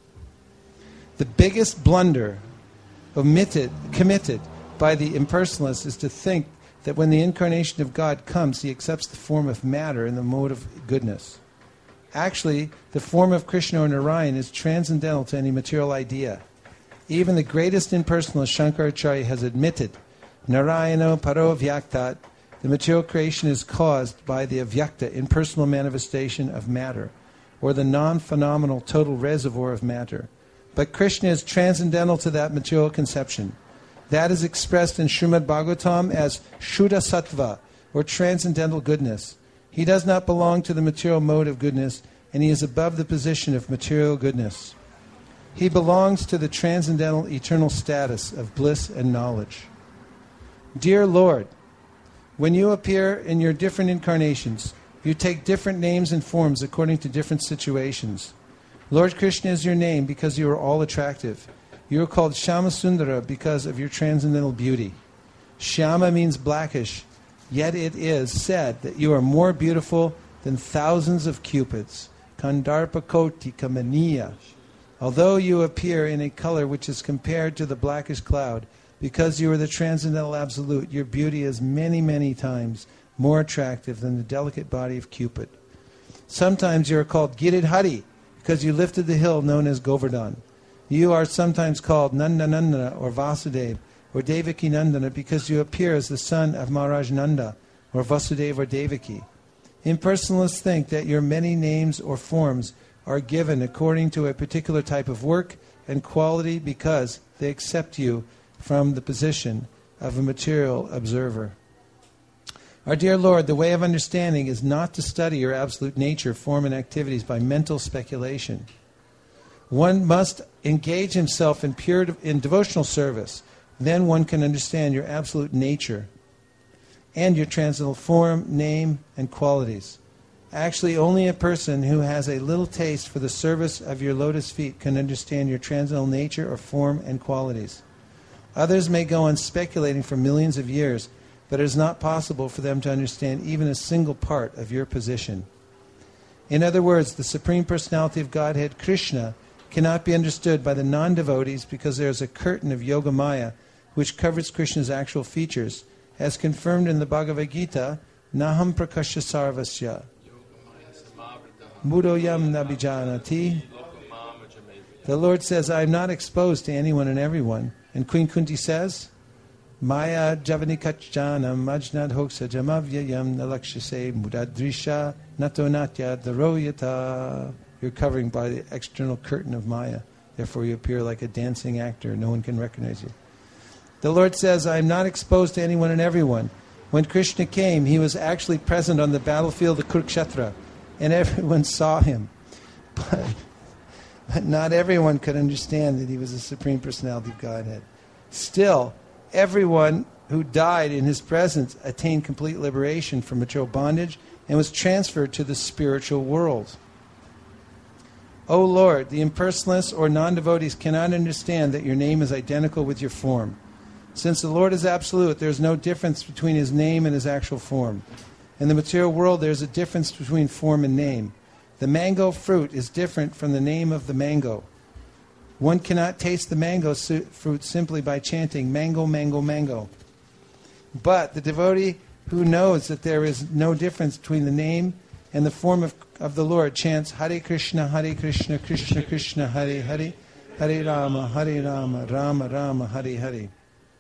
The biggest blunder omitted, committed by the impersonalists is to think that when the incarnation of God comes, he accepts the form of matter in the mode of goodness. Actually, the form of Krishna or Narayan is transcendental to any material idea. Even the greatest impersonalist, Shankaracharya, has admitted, Narayana paro vyaktat, the material creation is caused by the avyakta, impersonal manifestation of matter, or the non-phenomenal total reservoir of matter. But Krishna is transcendental to that material conception. That is expressed in Srimad Bhagavatam as Shuddha Sattva, or transcendental goodness. He does not belong to the material mode of goodness, and he is above the position of material goodness. He belongs to the transcendental eternal status of bliss and knowledge. Dear Lord, when you appear in your different incarnations, you take different names and forms according to different situations. Lord Krishna is your name because you are all attractive. You are called Shyamasundara because of your transcendental beauty. Shyama means blackish, yet it is said that you are more beautiful than thousands of cupids. Kandarpa koti kamaniya. Although you appear in a color which is compared to the blackish cloud, because you are the transcendental absolute, your beauty is many, many times more attractive than the delicate body of Cupid. Sometimes you are called Giridhari because you lifted the hill known as Govardhan. You are sometimes called Nandanandana or Vasudeva or Devaki Nandana because you appear as the son of Maharaj Nanda or Vasudeva or Devaki. Impersonalists think that your many names or forms are given according to a particular type of work and quality because they accept you from the position of a material observer. Our dear Lord, the way of understanding is not to study your absolute nature, form, and activities by mental speculation. One must engage himself in pure in devotional service. Then one can understand your absolute nature and your transcendental form, name, and qualities. Actually, only a person who has a little taste for the service of your lotus feet can understand your transcendental nature or form and qualities. Others may go on speculating for millions of years, but it is not possible for them to understand even a single part of your position. In other words, the Supreme Personality of Godhead, Krishna, cannot be understood by the non-devotees because there is a curtain of Yogamaya which covers Krishna's actual features, as confirmed in the Bhagavad Gita, Naham Prakasha Sarvasya. Mudoyam Nabijanati. The Lord says, I am not exposed to anyone and everyone. And Queen Kunti says, Maya Javanikachjanam Majnad Hoksa Jamavyayam Nalakshase Mudadrisha Nato Natya Daroyata. You're covering by the external curtain of Maya. Therefore you appear like a dancing actor. No one can recognize you. The Lord says, I am not exposed to anyone and everyone. When Krishna came, he was actually present on the battlefield of Kurukshetra, and everyone saw him. But, but not everyone could understand that he was the Supreme Personality of Godhead. Still, everyone who died in his presence attained complete liberation from material bondage and was transferred to the spiritual world. O Lord, the impersonalists or non-devotees cannot understand that your name is identical with your form. Since the Lord is absolute, there is no difference between his name and his actual form. In the material world, there is a difference between form and name. The mango fruit is different from the name of the mango. One cannot taste the mango su- fruit simply by chanting, mango, mango, mango. But the devotee who knows that there is no difference between the name and the form of, of the Lord chants, Hare Krishna, Hare Krishna, Krishna Krishna, Hare Hare, Hare Rama, Hare Rama, Rama Rama, Hare Hare,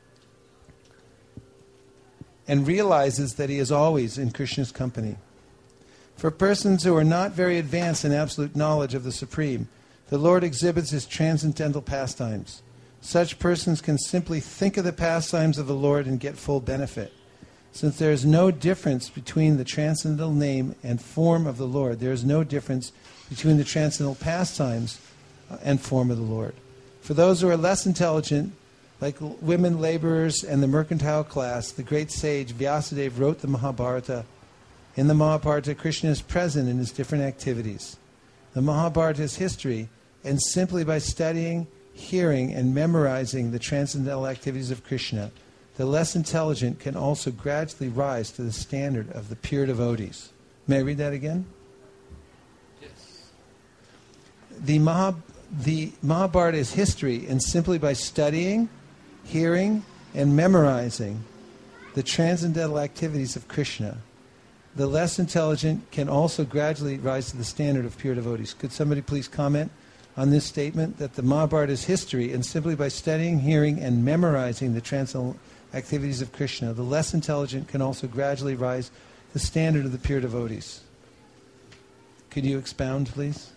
and realizes that he is always in Krishna's company. For persons who are not very advanced in absolute knowledge of the Supreme, the Lord exhibits his transcendental pastimes. Such persons can simply think of the pastimes of the Lord and get full benefit. Since there is no difference between the transcendental name and form of the Lord, there is no difference between the transcendental pastimes and form of the Lord. For those who are less intelligent, like women laborers and the mercantile class, the great sage Vyasadeva wrote the Mahabharata. In the Mahabharata, Krishna is present in his different activities. The Mahabharata is history, and simply by studying, hearing, and memorizing the transcendental activities of Krishna, the less intelligent can also gradually rise to the standard of the pure devotees. May I read that again? Yes. The, Mahab- the Mahabharata is history, and simply by studying, hearing, and memorizing the transcendental activities of Krishna, the less intelligent can also gradually rise to the standard of pure devotees. Could somebody please comment on this statement that the Mahabharata is history, and simply by studying, hearing, and memorizing the transcendental activities of Krishna, the less intelligent can also gradually rise to the standard of the pure devotees? Could you expound, please?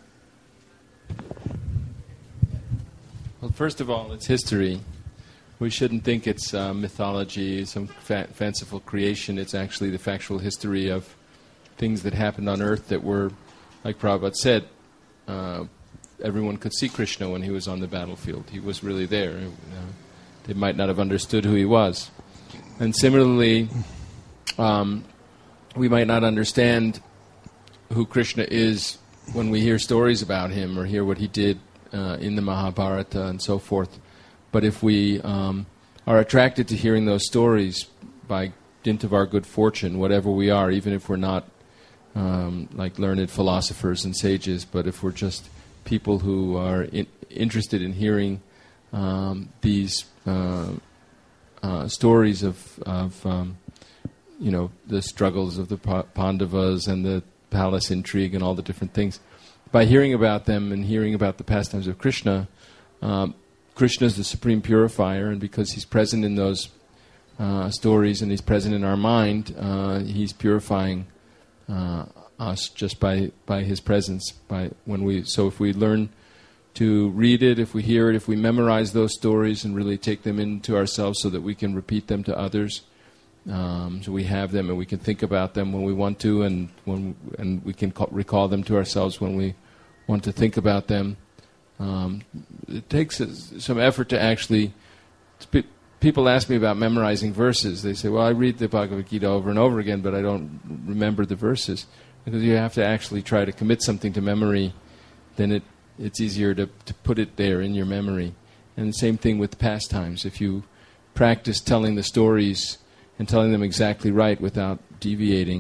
Well, first of all, it's history. We shouldn't think it's uh, mythology, some fa- fanciful creation. It's actually the factual history of things that happened on earth that were, like Prabhupada said, uh, everyone could see Krishna when he was on the battlefield. He was really there. You know, they might not have understood who he was. And similarly, um, we might not understand who Krishna is when we hear stories about him or hear what he did uh, in the Mahabharata and so forth. But if we um, are attracted to hearing those stories by dint of our good fortune, whatever we are, even if we're not um, like learned philosophers and sages, but if we're just people who are in, interested in hearing um, these uh, uh, stories of, of um, you know, the struggles of the pa- Pandavas and the palace intrigue and all the different things, by hearing about them and hearing about the pastimes of Krishna, um, Krishna is the supreme purifier, and because he's present in those uh, stories and he's present in our mind, uh, he's purifying uh, us just by, by his presence. By when we so if we learn to read it, if we hear it, if we memorize those stories and really take them into ourselves so that we can repeat them to others, um, so we have them and we can think about them when we want to, and when and we can ca- recall them to ourselves when we want to think about them. Um, it takes uh, some effort to actually... Sp- people ask me about memorizing verses. They say, well, I read the Bhagavad Gita over and over again, but I don't remember the verses. Because you have to actually try to commit something to memory, then it, it's easier to, to put it there in your memory. And the same thing with pastimes. If you practice telling the stories and telling them exactly right without deviating,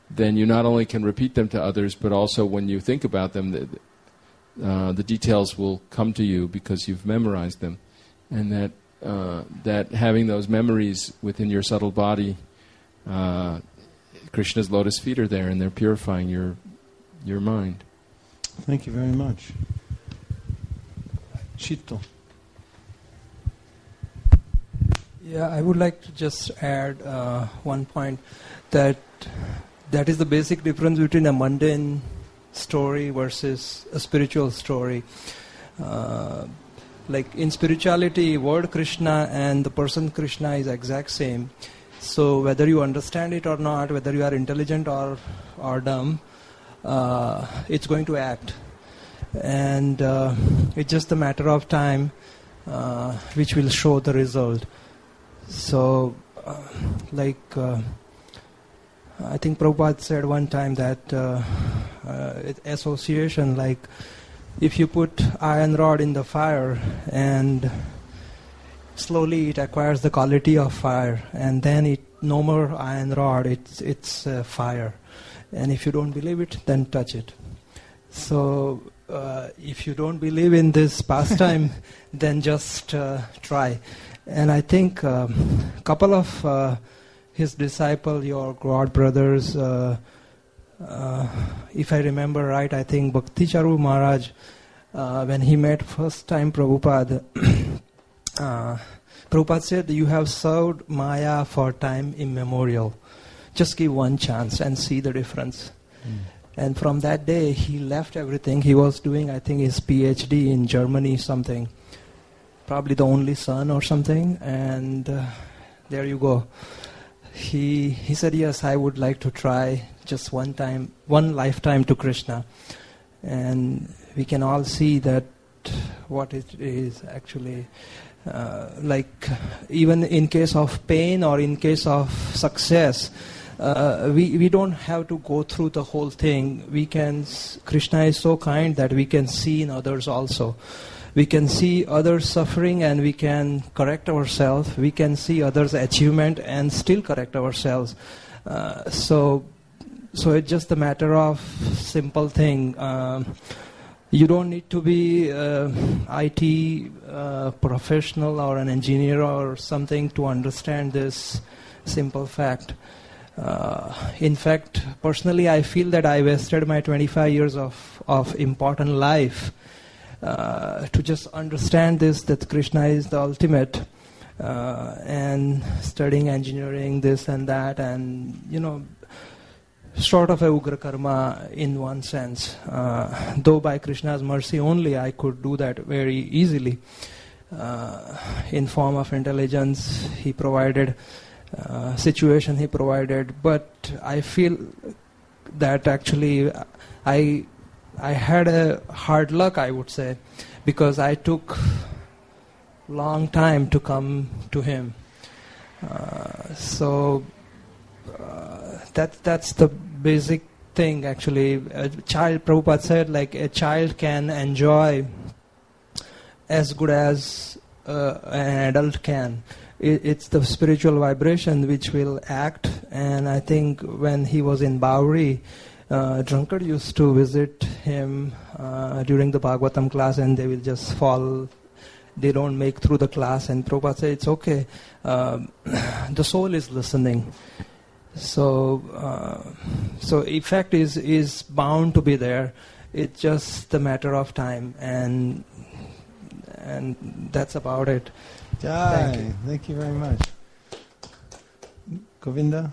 then you not only can repeat them to others, but also when you think about them, the, uh, the details will come to you because you've memorized them. And that uh, that having those memories within your subtle body, uh, Krishna's lotus feet are there, and they're purifying your your mind. Thank you very much. Shito. Yeah, I would like to just add uh, one point that that is the basic difference between a mundane story versus a spiritual story. Uh, like in spirituality, word Krishna and the person Krishna is exact same. So whether you understand it or not, whether you are intelligent or or dumb, uh, it's going to act, and uh, it's just a matter of time, uh, which will show the result. So, uh, like, uh, I think Prabhupada said one time that uh, uh, association, like, if you put iron rod in the fire and slowly it acquires the quality of fire, and then it no more iron rod, it's it's uh, fire. And if you don't believe it, then touch it. So, uh, if you don't believe in this pastime, then just uh, try. And I think a um, couple of uh, his disciples, your God brothers, uh, uh, if I remember right, I think Bhakti Charu Maharaj, uh, when he met first time Prabhupada, uh, Prabhupada said, you have served Maya for time immemorial. Just give one chance and see the difference. Mm. And from that day, he left everything. He was doing, I think, his PhD in Germany, something. Probably the only son or something, and uh, there you go. He he said, yes, I would like to try just one time, one lifetime to Krishna. And we can all see that what it is actually, uh, like even in case of pain or in case of success, uh, we, we don't have to go through the whole thing. We can, Krishna is so kind that we can see in others also. We can see others suffering and we can correct ourselves. We can see others' achievement and still correct ourselves. Uh, so, so it's just a matter of simple thing. Um, you don't need to be uh, I T uh, professional or an engineer or something to understand this simple fact. Uh, in fact, personally, I feel that I wasted my twenty-five years of, of important life Uh, to just understand this, that Krishna is the ultimate, uh, and studying engineering, this and that, and, you know, sort of a Ugra Karma in one sense. Uh, though by Krishna's mercy only, I could do that very easily. Uh, in form of intelligence, he provided, uh, situation he provided, but I feel that actually I... I had a hard luck, I would say, because I took long time to come to him. Uh, so uh, that that's the basic thing, actually. A child, Prabhupada said, like a child can enjoy as good as uh, an adult can. It, it's the spiritual vibration which will act. And I think when he was in Bauri, Uh, drunkard used to visit him uh, during the Bhagavatam class, and they will just fall. They don't make through the class, and Prabhupada said, it's okay. Uh, the soul is listening. So, uh, so effect is, is bound to be there. It's just a matter of time, and and that's about it. Jai. Thank you. Thank you very much. Govinda?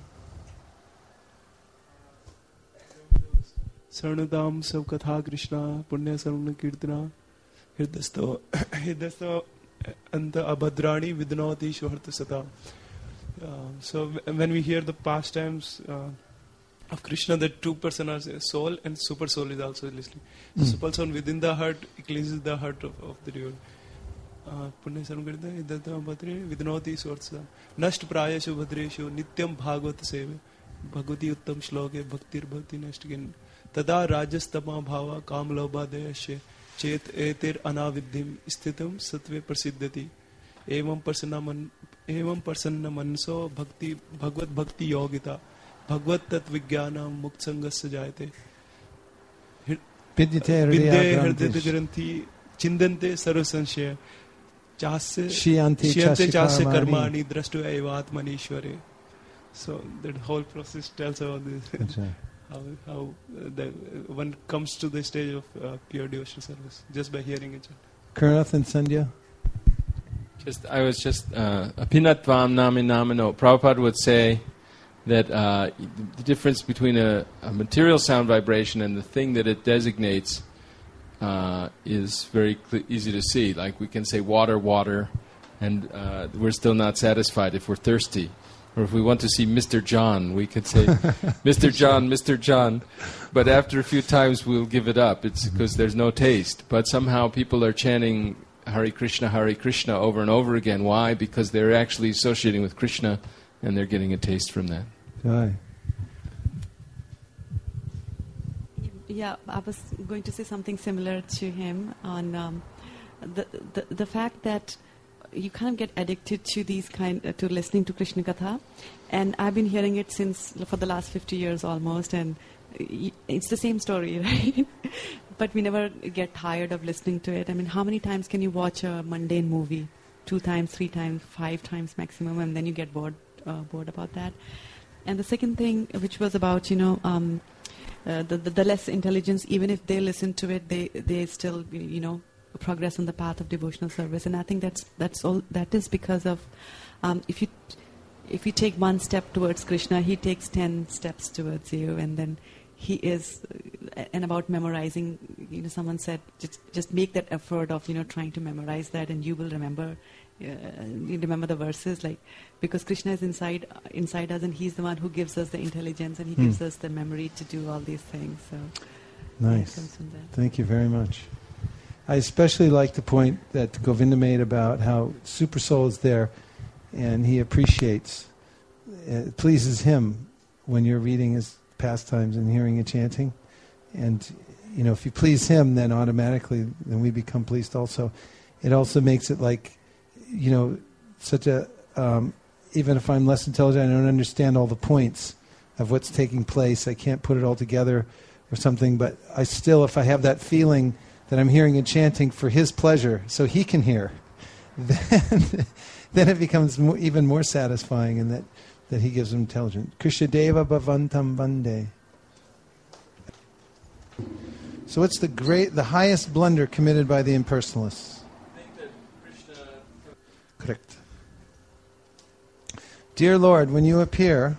Sarnadam Sav Katha Krishna Punya Sarvana Kirtana Hirdasto Hirdasto Anta Abhadrani Vidnoti Shvarta Sata. So when we hear the pastimes uh, of Krishna, the two personas, soul and super soul is also listening. Mm. Super soul within the heart cleanses the heart of, of the devotee. Punya Sarvana Kirtana Hirdasto Abhadrani Vidnoti Shvarta Sata. Nasht Prayashu Bhadreshu Nityam Bhagavad Seve Bhagavati Uttam Shloke Bhaktir Bhakti Nashtgin Tada Rajastama Bhava Kam Lobhadayasya Chet Etir Anavidhim Sthitam Satve Prasiddhati Evam Parsanna Man Evam Parsanna Manso Bhakti Bhagavad Bhakti Yogita Bhagavad tat vijnanam muksangasya jayate. Vidyate Vidya hridaya hridaya granthi chindante sarva sanshaya. Chasya Shiyante shiyante chasya karmani. karmani drashtu evat manishware. So that whole process tells about this. how how uh, the, one comes to the stage of uh, pure devotional service just by hearing it. Karnath and Sandhya? Just, I was just, uh, apinatvam nami namino. Prabhupada would say that uh, the difference between a, a material sound vibration and the thing that it designates uh, is very cl- easy to see. Like we can say water, water, and uh, we're still not satisfied if we're thirsty. Or if we want to see Mister John, we could say, Mister John, Mister John. But after a few times, we'll give it up. It's because there's no taste. But somehow people are chanting Hare Krishna, Hare Krishna over and over again. Why? Because they're actually associating with Krishna, and they're getting a taste from that. Right. Yeah, I was going to say something similar to him on um, the, the the fact that you kind of get addicted to these kind uh, to listening to Krishna Katha, and I've been hearing it since for the last fifty years almost, and y- it's the same story, right? But we never get tired of listening to it. I mean, how many times can you watch a mundane movie? Two times, three times, five times maximum, and then you get bored uh, bored about that. And the second thing, which was about you know um, uh, the, the the less intelligence, even if they listen to it, they they still you know. progress on the path of devotional service, and I think that's that's all. That is because of um, if you if you take one step towards Krishna, he takes ten steps towards you, and then he is. Uh, and about memorizing, you know, someone said just just make that effort of you know trying to memorize that, and you will remember. Uh, you remember the verses, like because Krishna is inside inside us, and he's the one who gives us the intelligence, and he hmm. gives us the memory to do all these things. So nice. Comes from that. Thank you very much. I especially like the point that Govinda made about how Super Soul is there and he appreciates, it pleases him when you're reading his pastimes and hearing and chanting. And, you know, if you please him, then automatically, then we become pleased also. It also makes it like, you know, such a, um, even if I'm less intelligent, I don't understand all the points of what's taking place. I can't put it all together or something, but I still, if I have that feeling that I'm hearing and chanting for his pleasure, so he can hear, then, then it becomes more, even more satisfying in that, that he gives him intelligence. Krishadeva Bhavantam Vande. So what's the great, the highest blunder committed by the impersonalists? Correct. Dear Lord, when you appear,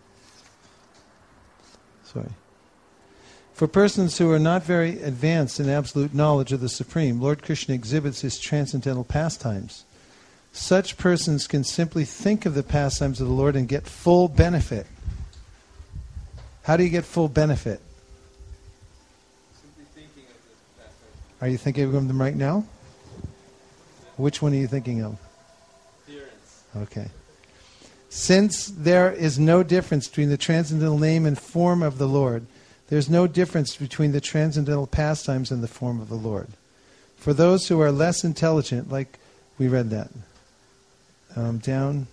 sorry, for persons who are not very advanced in absolute knowledge of the Supreme, Lord Krishna exhibits his transcendental pastimes. Such persons can simply think of the pastimes of the Lord and get full benefit. How do you get full benefit? Simply thinking of the pastimes. Are you thinking of them right now? Which one are you thinking of? Appearance. Okay. Since there is no difference between the transcendental name and form of the Lord, there's no difference between the transcendental pastimes and the form of the Lord. For those who are less intelligent, like we read that, um, down,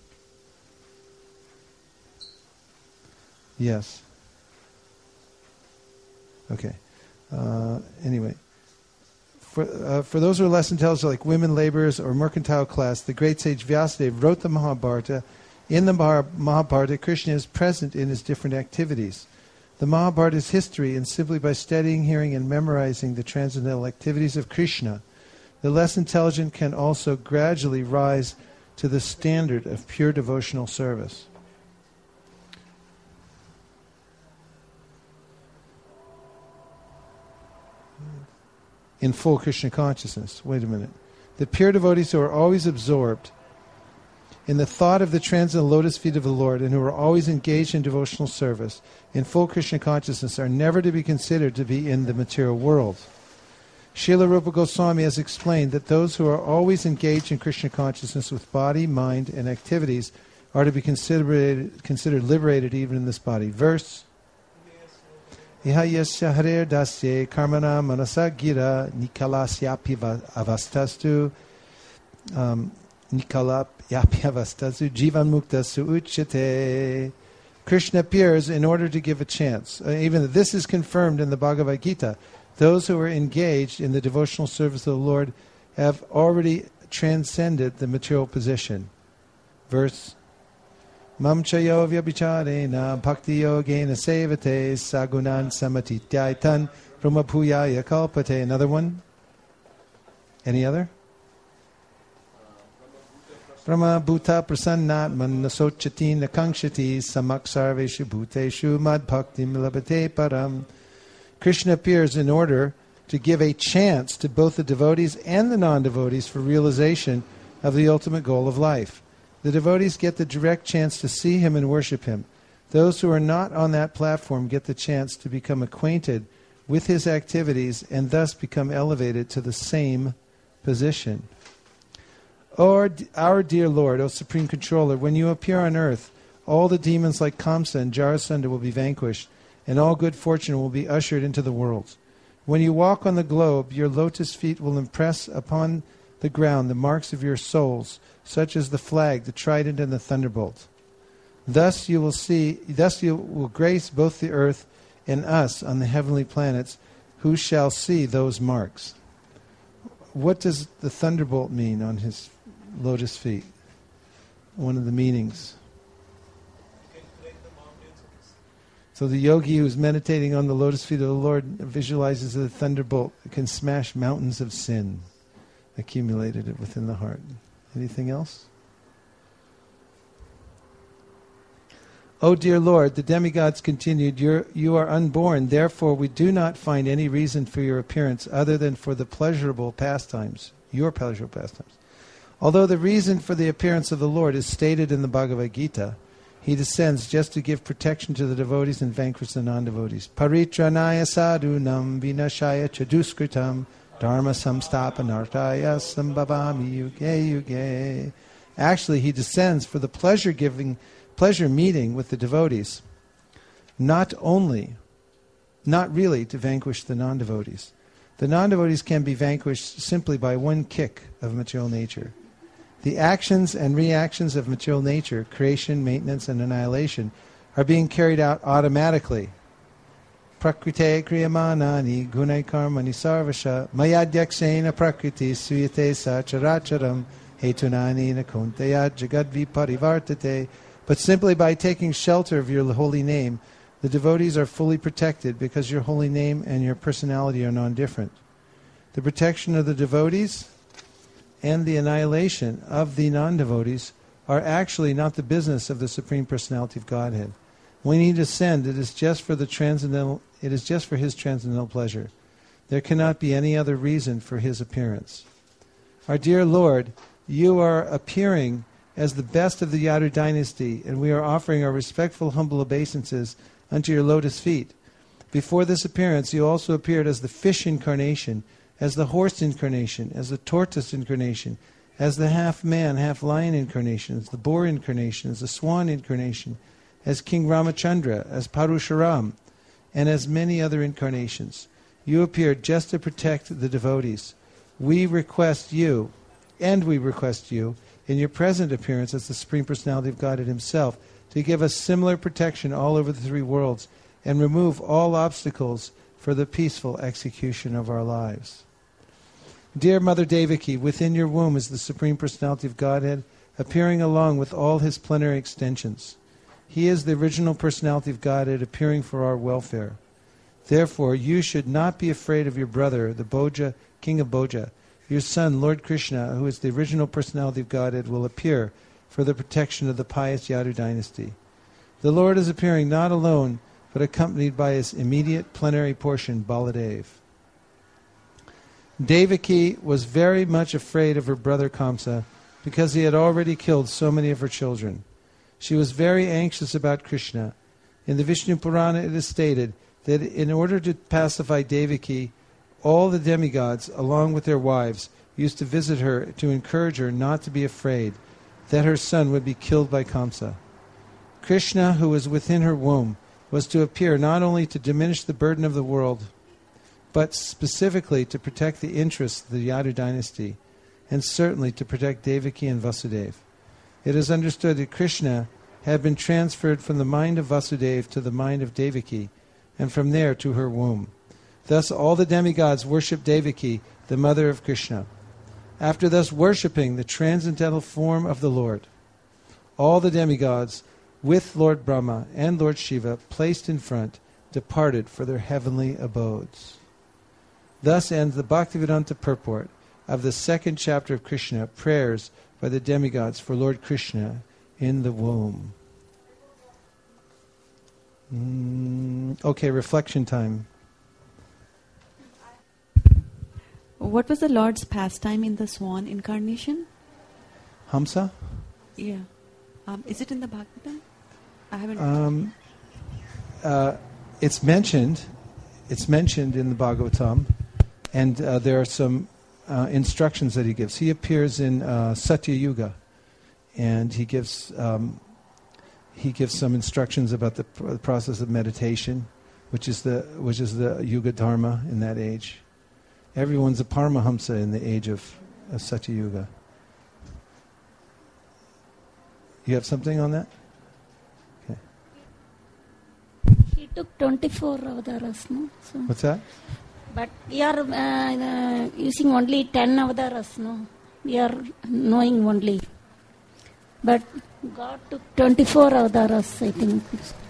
yes. Okay. Uh, anyway, for uh, for those who are less intelligent, like women, laborers, or mercantile class, the great sage Vyasadeva wrote the Mahabharata. In the Mahabharata, Krishna is present in his different activities. The Mahabharata is history, and simply by studying, hearing, and memorizing the transcendental activities of Krishna, the less intelligent can also gradually rise to the standard of pure devotional service. In full Krishna consciousness. Wait a minute. The pure devotees who are always absorbed in the thought of the transcendental lotus feet of the Lord and who are always engaged in devotional service in full Krishna consciousness are never to be considered to be in the material world. Srila Rupa Goswami has explained that those who are always engaged in Krishna consciousness with body, mind, and activities are to be considered, considered liberated even in this body. Verse: Iha yasya harer dasye karmana manasa gira nikalasyapi avastastu um, nikalap yapi avastastu jivan mukta su uchyate. Krishna appears in order to give a chance. Uh, even this is confirmed in the Bhagavad Gita. Those who are engaged in the devotional service of the Lord have already transcended the material position. Verse Mam chayo vyabhicharena bhakti yogena sevate sagunan samatityaitan brahmabhuyaya kalpate. Another one? Any other? Brahma bhuta prasannatman nasochati nakangshati samak sarveshu bhuteshu mad bhakti milabhate param. Krishna appears in order to give a chance to both the devotees and the non-devotees for realization of the ultimate goal of life. The devotees get the direct chance to see him and worship him. Those who are not on that platform get the chance to become acquainted with his activities and thus become elevated to the same position. O our dear Lord, O Supreme Controller, when you appear on earth, all the demons like Kamsa and Jarasandha will be vanquished, and all good fortune will be ushered into the world. When you walk on the globe, your lotus feet will impress upon the ground the marks of your souls, such as the flag, the trident, and the thunderbolt. Thus you will see, thus you will grace both the earth and us on the heavenly planets, who shall see those marks. What does the thunderbolt mean on his lotus feet? One of the meanings. So the yogi who's meditating on the lotus feet of the Lord visualizes the thunderbolt that can smash mountains of sin accumulated within the heart. Anything else? O dear Lord, the demigods continued, You're, you are unborn, therefore we do not find any reason for your appearance other than for the pleasurable pastimes, your pleasurable pastimes. Although the reason for the appearance of the Lord is stated in the Bhagavad Gita, he descends just to give protection to the devotees and vanquish the non-devotees. Paritranaya sadhunam vinashaya chaduskritam dharma samstapanartaya sambhavami yuge yuge. Actually, he descends for the pleasure-giving, pleasure meeting with the devotees, not only, not really to vanquish the non-devotees. The non-devotees can be vanquished simply by one kick of material nature. The actions and reactions of material nature, creation, maintenance, and annihilation, are being carried out automatically. Prakrite kriyamanani gunai karmani sarvasha mayadyaksena prakriti suyate sacharacharam hetunani nakuntaya jagadvi parivartate. But simply by taking shelter of your holy name, the devotees are fully protected because your holy name and your personality are non-different. The protection of the devotees and the annihilation of the non-devotees are actually not the business of the Supreme Personality of Godhead. When he descends, it is just for the transcendental, it is just for his transcendental pleasure. There cannot be any other reason for his appearance. Our dear Lord, you are appearing as the best of the Yadu dynasty, and we are offering our respectful, humble obeisances unto your lotus feet. Before this appearance, you also appeared as the fish incarnation, as the horse incarnation, as the tortoise incarnation, as the half-man, half-lion incarnation, as the boar incarnation, as the swan incarnation, as King Ramachandra, as Parusharam, and as many other incarnations. You appeared just to protect the devotees. We request you, and we request you, in your present appearance as the Supreme Personality of Godhead himself, to give us similar protection all over the three worlds and remove all obstacles for the peaceful execution of our lives. Dear Mother Devaki, within your womb is the Supreme Personality of Godhead, appearing along with all his plenary extensions. He is the original Personality of Godhead, appearing for our welfare. Therefore, you should not be afraid of your brother, the Bhoja, King of Bhoja. Your son, Lord Krishna, who is the original Personality of Godhead, will appear for the protection of the pious Yadu dynasty. The Lord is appearing not alone, but accompanied by his immediate plenary portion, Baladev. Devaki was very much afraid of her brother Kamsa because he had already killed so many of her children. She was very anxious about Krishna. In the Vishnu Purana it is stated that in order to pacify Devaki, all the demigods, along with their wives, used to visit her to encourage her not to be afraid that her son would be killed by Kamsa. Krishna, who was within her womb, was to appear not only to diminish the burden of the world, but specifically to protect the interests of the Yadu dynasty, and certainly to protect Devaki and Vasudeva. It is understood that Krishna had been transferred from the mind of Vasudeva to the mind of Devaki, and from there to her womb. Thus all the demigods worship Devaki, the mother of Krishna. After thus worshipping the transcendental form of the Lord, all the demigods, with Lord Brahma and Lord Shiva placed in front, departed for their heavenly abodes. Thus ends the Bhaktivedanta purport of the second chapter of Krishna, prayers by the demigods for Lord Krishna in the womb. Mm, okay, reflection time. What was the Lord's pastime in the swan incarnation? Hamsa? Yeah. Um, is it in the Bhagavatam? I haven't. Um, uh, it's mentioned. It's mentioned in the Bhagavatam, and uh, there are some uh, instructions that he gives. He appears in uh, Satya Yuga, and he gives um, he gives some instructions about the, pr- the process of meditation, which is the which is the Yuga Dharma in that age. Everyone's a Paramahamsa in the age of, of Satya Yuga. You have something on that? Okay. He took twenty-four avataras, no? So, What's that? but we are uh, uh, using only ten avataras, no? We are knowing only. But God took twenty-four avataras, I think.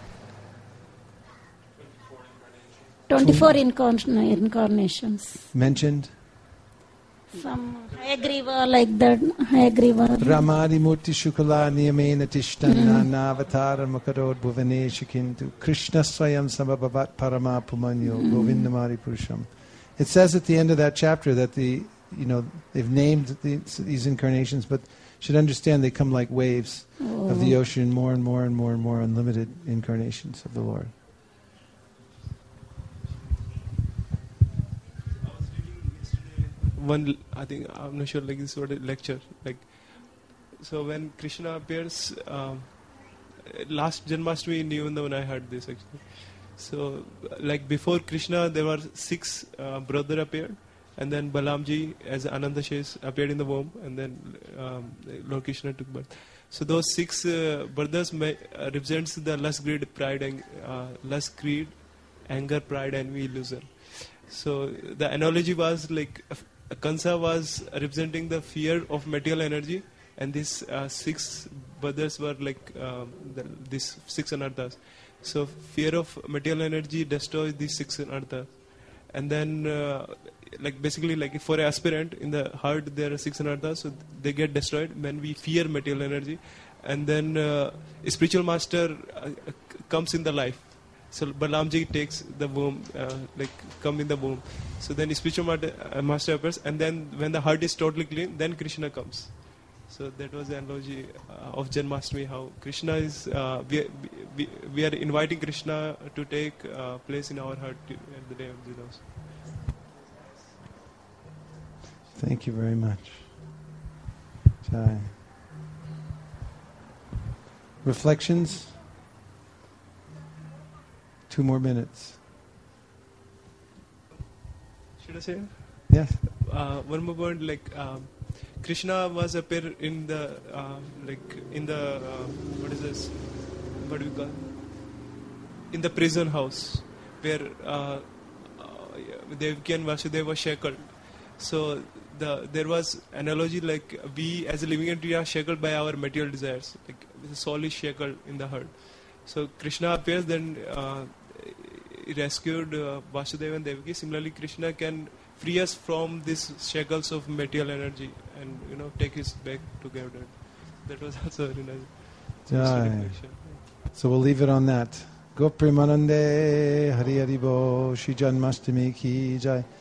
twenty-four incarn- incarnations. Mentioned? Some Hayagriva like that. Hayagriva. Ramadi Murti Shukala Niyamena Tishtana Navatar Makarod Bhuvanesha Kintu Krishna Swayam Samabhavat Parama Pumanyo Govindamari Purusham. It says at the end of that chapter that the you know they've named the, these incarnations, but should understand they come like waves Oh. of the ocean, more and more and more and more unlimited incarnations of the Lord. One, I think I'm not sure. Like this sort of lecture. Like, so when Krishna appears, um, last Janmashtami in Vrindavan I heard this actually. So, like before Krishna, there were six uh, brothers appeared, and then Balamji as Ananda Shesh appeared in the womb, and then um, Lord Krishna took birth. So those six uh, brothers may, uh, represents the lust, greed, pride, and uh, lust, greed, anger, pride, envy, illusion. So the analogy was like Kansa was representing the fear of material energy, and these uh, six brothers were like um, the, these six anarthas. So fear of material energy destroys these six anarthas, and then uh, like basically like for an aspirant in the heart there are six anarthas, so they get destroyed when we fear material energy, and then uh, a spiritual master uh, comes in the life. So Balamji takes the womb, uh, like come in the womb. So then spiritual master, uh, master appears, and then when the heart is totally clean, then Krishna comes. So that was the analogy uh, of Janmashtami. How Krishna is, uh, we, we we are inviting Krishna to take uh, place in our heart at the day of Janmashtami. Thank you very much. Jai. Reflections? Two more minutes. Should I say? Yes. Uh, one more point, like um, Krishna was appear in the uh, like in the uh, what is this? What do we call? In the prison house where uh, uh, Devaki and Vasudeva were shackled. So the there was analogy like we as a living entity are shackled by our material desires. Like the soul is shackled in the heart. So Krishna appears, then uh, he rescued uh, Vasudeva and Devaki. Similarly, Krishna can free us from these shackles of material energy and you know take us back together. That was also very nice. Jai. So we'll leave it on that. Go Premanande Hari Hari Bo Shri Janmashtami Ki Jai.